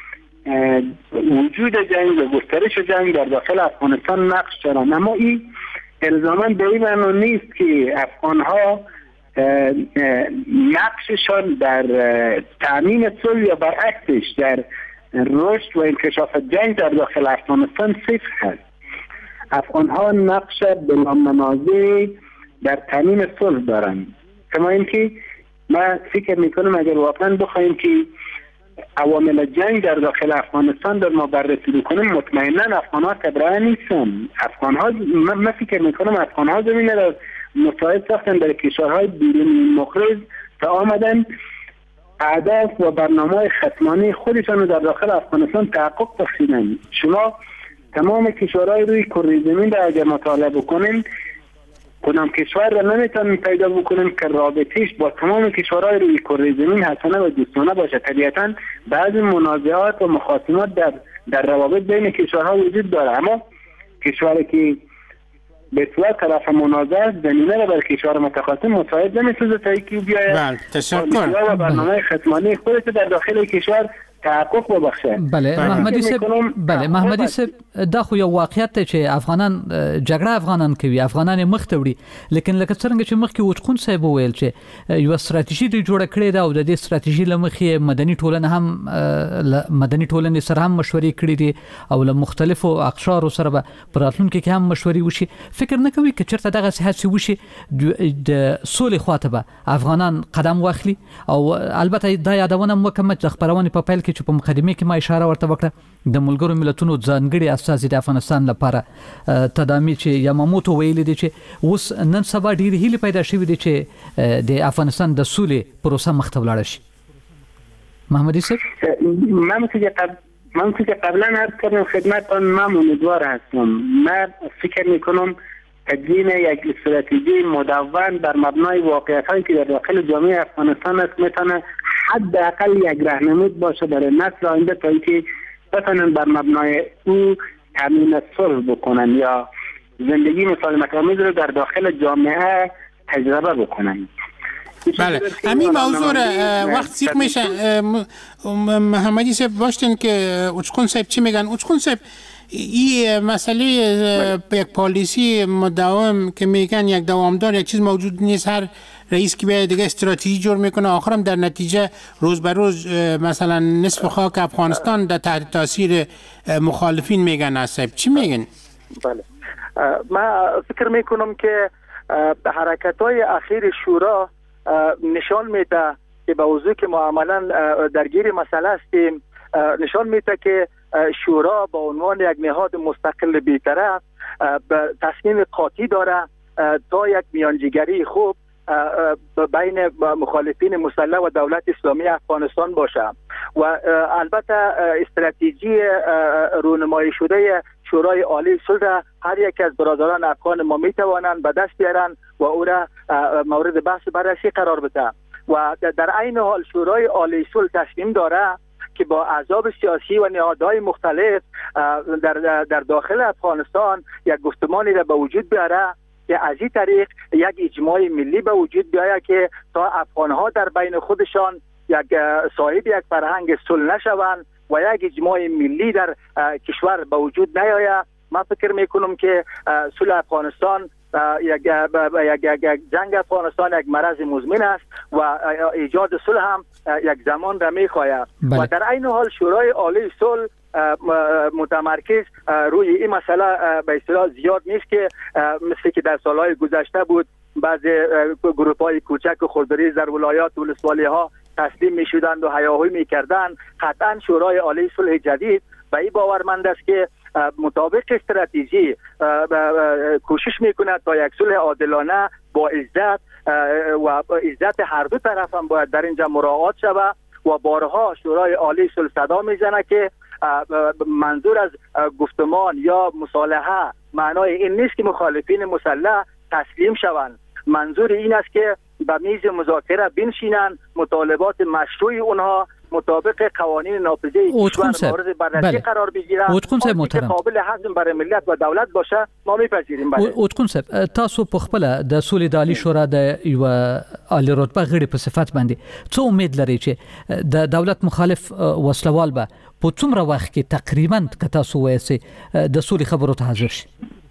وجود جنگ و گسترش جنگ در داخل افغانستان نقش دارند، اما این الزاما به این معنی نیست که افغان‌ها نقششان در تامین صلح یا برعکسش در رشد و انکشاف جنگ در داخل افغانستان صفر هست. افغان‌ها نقش بلامنازع در تامین صلح دارند. کما اینکه من فکر میکنم اگر واقعا بخوایم که عوامل جنگ در داخل افغانستان در ما بررسی بکنیم، مطمئنا افغان‌ها تبرئه نیستن. افغان‌ها من فکر میکنم افغان‌ها زمینه را مساعد ساختن در کشورهای بیرونی مخرج تا آمدن اهداف و برنامه ختمانی خودشان در داخل افغانستان تحقق بخشیدن. شما تمام کشورهای روی کره زمین را اگر مطالعه بکنین، کدام کشور را نمیتونیم پیدا بکنیم که رابطهش با تمام کشورهای روی کره زمین حسنه و دوستانه باشه. طبیعتا بعضی منازعات و مخاصمات در روابط بین کشورها وجود داره، اما کشوری که به صورت طرف منازعه زمینه را بر کشور متخاصم مساعد نمی‌سازه تا اینکه بیاید تشکر و برنامه ختمانی خودش در داخل کشور تحقق ببخشه. بله محمدی صاحب دا خو یو واقعیت ته چې افغانان جګړه افغانان کوي، افغانان مخ ته وړي، لیکن لکه څنګه چې مخکې وچخون صاحب وویل چې یو ستراتیژي دی جوړه کړې ده او د دې ستراتیژي لمخې مدني ټولنه هم مدني ټولنې سره هم مشورې کړې دي او له مختلفو اقشارو سره به پر راتلونکي کې هم مشورې وشي. فکر نه کوي چې چېرته دغه هڅې وشي د سولې خواته به افغانان قدم واخلي؟ او البته دا یادونه مو کوم چې خبرونه په پیل کې چې په مقدمه کې ما اشاره ورته وکړه د ملګرو ملتونو ځانګړي استازي د افغانستان لپاره تدامي چې یاماموتو ویلي دي چې اوس نن سبا ډېر هیله پیدا شوې دي چې د افغانستان د سولې پروسه مخ ته ولاړ شي. محمدی صاحب من که قبلا عرض کردم خدمتتان، من امیدوار هستم. من فکر میکنم تدوین یک استراتژی مدون بر مبنای واقعیت‌هایی که در داخل جامعه افغانستان است میتونه حداقل یک راهنمود باشه برای نسل آینده تا اینکه بتونن بر مبنای او تامین صلح بکنن یا زندگی مسالمت‌آمیز رو در داخل جامعه تجربه بکنن. بله همین موضوع وقت سیخ میشه. محمدی صاحب باشتین که اوچکون صاحب چی میگن؟ اوچکون صاحب این مسئله یک پالیسی مداوم که میگن یک دوامدار یک چیز موجود نیست، هر رئیس که بیاید دیگه استراتژی جور میکنه، آخرم در نتیجه روز به روز مثلا نصف خاک افغانستان در تحت تاثیر مخالفین میگن. صاحب چی میگن؟ بله من فکر میکنم که حرکت‌های اخیر شورا نشان میده که به وضوح که ما عملا درگیر مسئله هستیم، نشان میده که شورا با عنوان یک نهاد مستقل بی‌طرف تصمیم قاطعی داره تا یک میانجیگری خوب بین مخالفین مسلح و دولت اسلامی افغانستان باشه و البته استراتژی رونمایی شده شورای عالی صلح هر یک از برادران افغان ما میتوانند به دست بیارن و او را مورد بحث بررسی قرار بده و در عین حال شورای عالی صلح تصمیم داره که با احزاب سیاسی و نهادهای مختلف در داخل افغانستان یک گفتمانی را به وجود بیاره که از این طریق یک اجماع ملی به وجود بیاید که تا افغانها در بین خودشان یک صاحب یک فرهنگ صلح نشوند و یک اجماع ملی در کشور به وجود نیاید. من فکر میکنم که صلح افغانستان یک جنگ افغانستان یک مرض مزمن است و ایجاد صلح هم یک زمان را میخواهد و در عین حال شورای عالی صلح متمرکز روی این مسئله به اصطلاح زیاد نیست که مثل که در سالهای گذشته بود بعضی گروه‌های کوچک و خردریز در ولایات و ولسوالی‌ها تسلیم می‌شدند و هیاهوی می‌کردند. قطعا شورای عالی صلح جدید به این باورمند است که مطابق استراتژی کوشش می‌کند تا یک صلح عادلانه با عزت و عزت هر دو طرف هم باید در اینجا مراعات شود و بارها شورای عالی صلح صدا میزنه که منظور از گفتمان یا مصالحه معنای این نیست که مخالفین مسلح تسلیم شوند. منظور این است که به میز مذاکره بنشینن، مطالبات مشروع اونها مطابق قوانین نافذه کشور مورد بررسی قرار بگیره، که قابل هضم برای ملت و دولت باشه ما میپذیریم. اوتکون صاحب تاسو په خپل د سولې د عالی شورا د یو عالی رتبه غړي په صفت باندې څه امید لري چې د دولت مخالف وسلوال به په څومره وخت کې تقریبا که تاسو وایسي د سولې خبرو ته حاضر شي؟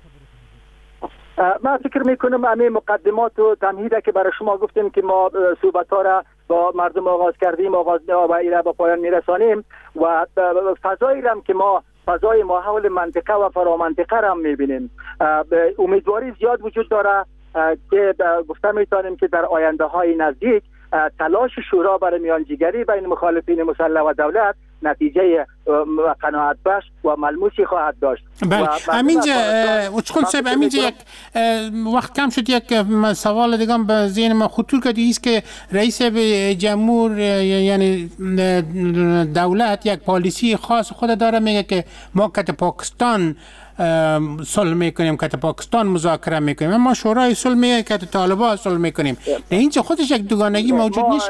من فکر میکنم همین مقدمات و تمهیده که برای شما گفتیم که ما صحبت ها را با مردم آغاز کردیم، آغاز و ایره با پایان میرسانیم و فضایی را که ما فضای ماحول منطقه و فرامنطقه را میبینیم. امیدواری زیاد وجود داره که گفته میتونیم که در آینده های نزدیک تلاش شورا برای میانجیگری بین مخالفین مسلح و دولت نتیجه قناعت بخش و ملموسی خواهد داشت. بله همینجا اوچخون صاحب همینجا یک وقت کم شد، یک سوال دیگه به ذهن ما خطور کرد است که رئیس جمهور یعنی دولت یک پالیسی خاص خود داره، میگه که ما که پاکستان صلح میکنیم، که پاکستان مذاکره میکنیم، اما شورای صلح میگه که طالبان صلح میکنیم. اینجا خودش یک دوگانگی موجود نیست.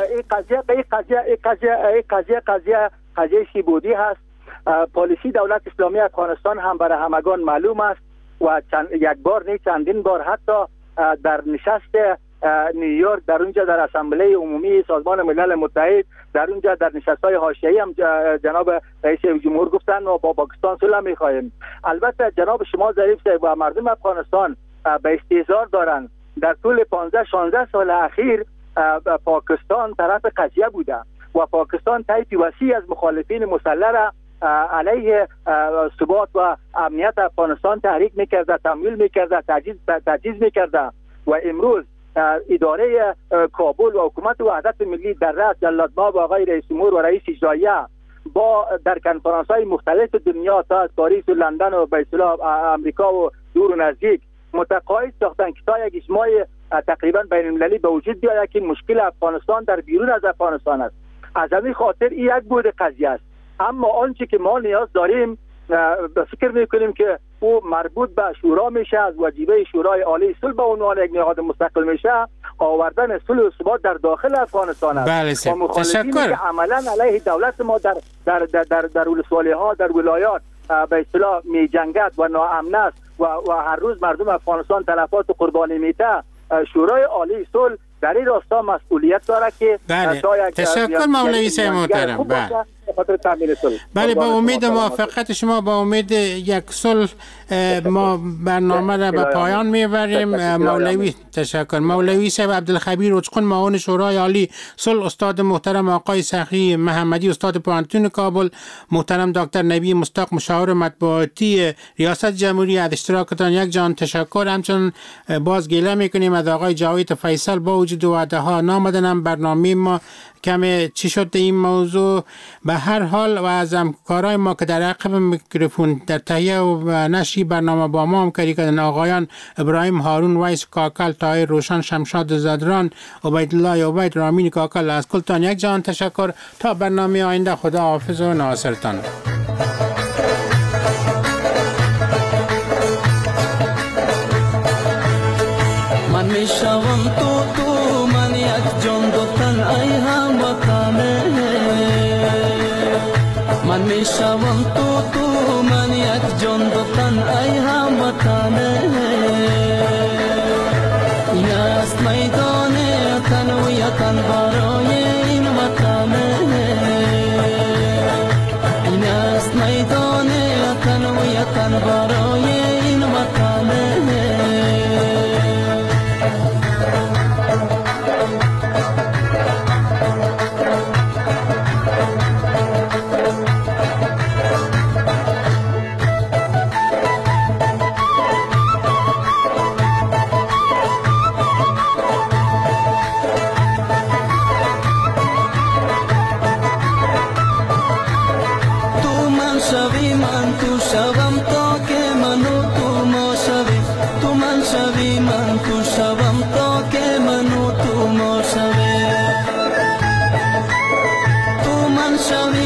قضیه سیبودی هست. پالیسی دولت اسلامی افغانستان هم برای همگان معلوم است و یک بار نه چندین بار حتی در نشست نیویورک، در اونجا در اسامبله عمومی سازمان ملل متحد، در اونجا در نشست‌های حاشیه‌ای هم جناب رئیس جمهور گفتن ما با پاکستان صلح می‌خواهیم. البته جناب شما ظریف صاحب و مردم افغانستان به استحضار دارند در طول 15-16 سال اخیر پاکستان طرف قضیه بوده و پاکستان طیفی وسیع از مخالفین مسلح را علیه ثبات و امنیت افغانستان تحریک میکرده، تمویل میکرده، تجهیز میکرده و امروز اداره کابل و حکومت وحدت ملی در رأس جلاد مآب آقای رئیس جمهور و رئیس اجراییه با در کنفرانس‌های مختلف دنیا تا از پاریس و لندن و به اصطلاح امریکا و دور و نزدیک متقاعد ساختن که تا یک اجماع تقریبا بین المللی به وجود بیاید که مشکل افغانستان در بیرون از افغانستان است. از همین خاطر این یک بود قضیه است. اما آنچه که ما نیاز داریم فکر میکنیم که او مربوط به شورا میشه، از وجیبه شورای عالی صلح به عنوان یک نهاد مستقل میشه، آوردن صلح و ثبات در داخل افغانستان است. و مخالفینی که عملا علیه دولت ما در ولسوالی‌ها در ولایات به اصطلاح میجنگد و ناامن است و هر روز مردم افغانستان تلفات و قربانی میده، شورای عالی صلح در این راستا مسئولیت داره که تشکر مولوی صاحب محترم. بله با امید موافقت شما، با امید یک صلح ما برنامه را به پایان میبریم. مولوی تشکر. مولوی صاحب عبدالخبیر اوچخون معاون شورای عالی صلح، استاد محترم آقای سخی محمدی استاد پوهنتون کابل، محترم دکتر نبی مصداق مشاور مطبوعاتی ریاست جمهوری، از اشتراکتان یک جان تشکر. همچنین باز گله میکنیم از آقای جاوید فیصل با وجود وعده ها نامدنم برنامه ما کمی چی شد این موضوع. به هر حال و از همکارای ما که در عقب میکروفون در تهیه و نشر برنامه با ما همکاری کردن، آقایان ابراهیم هارون، ویس کاکل، طاهر روشن، شمشاد زدران، عبیدالله عبید، رامین کاکل، از کلتان یک جان تشکر. تا برنامه آینده خدا حافظ و ناصرتان. من میشوم تو من یک جان دوتن ای هموطنه، من میشوم تو من یک جان دوتن ای هموطنه، این است میدان تن و یتن برای این وطنه، این است میدان تن و یتن برای این وطنه. Show me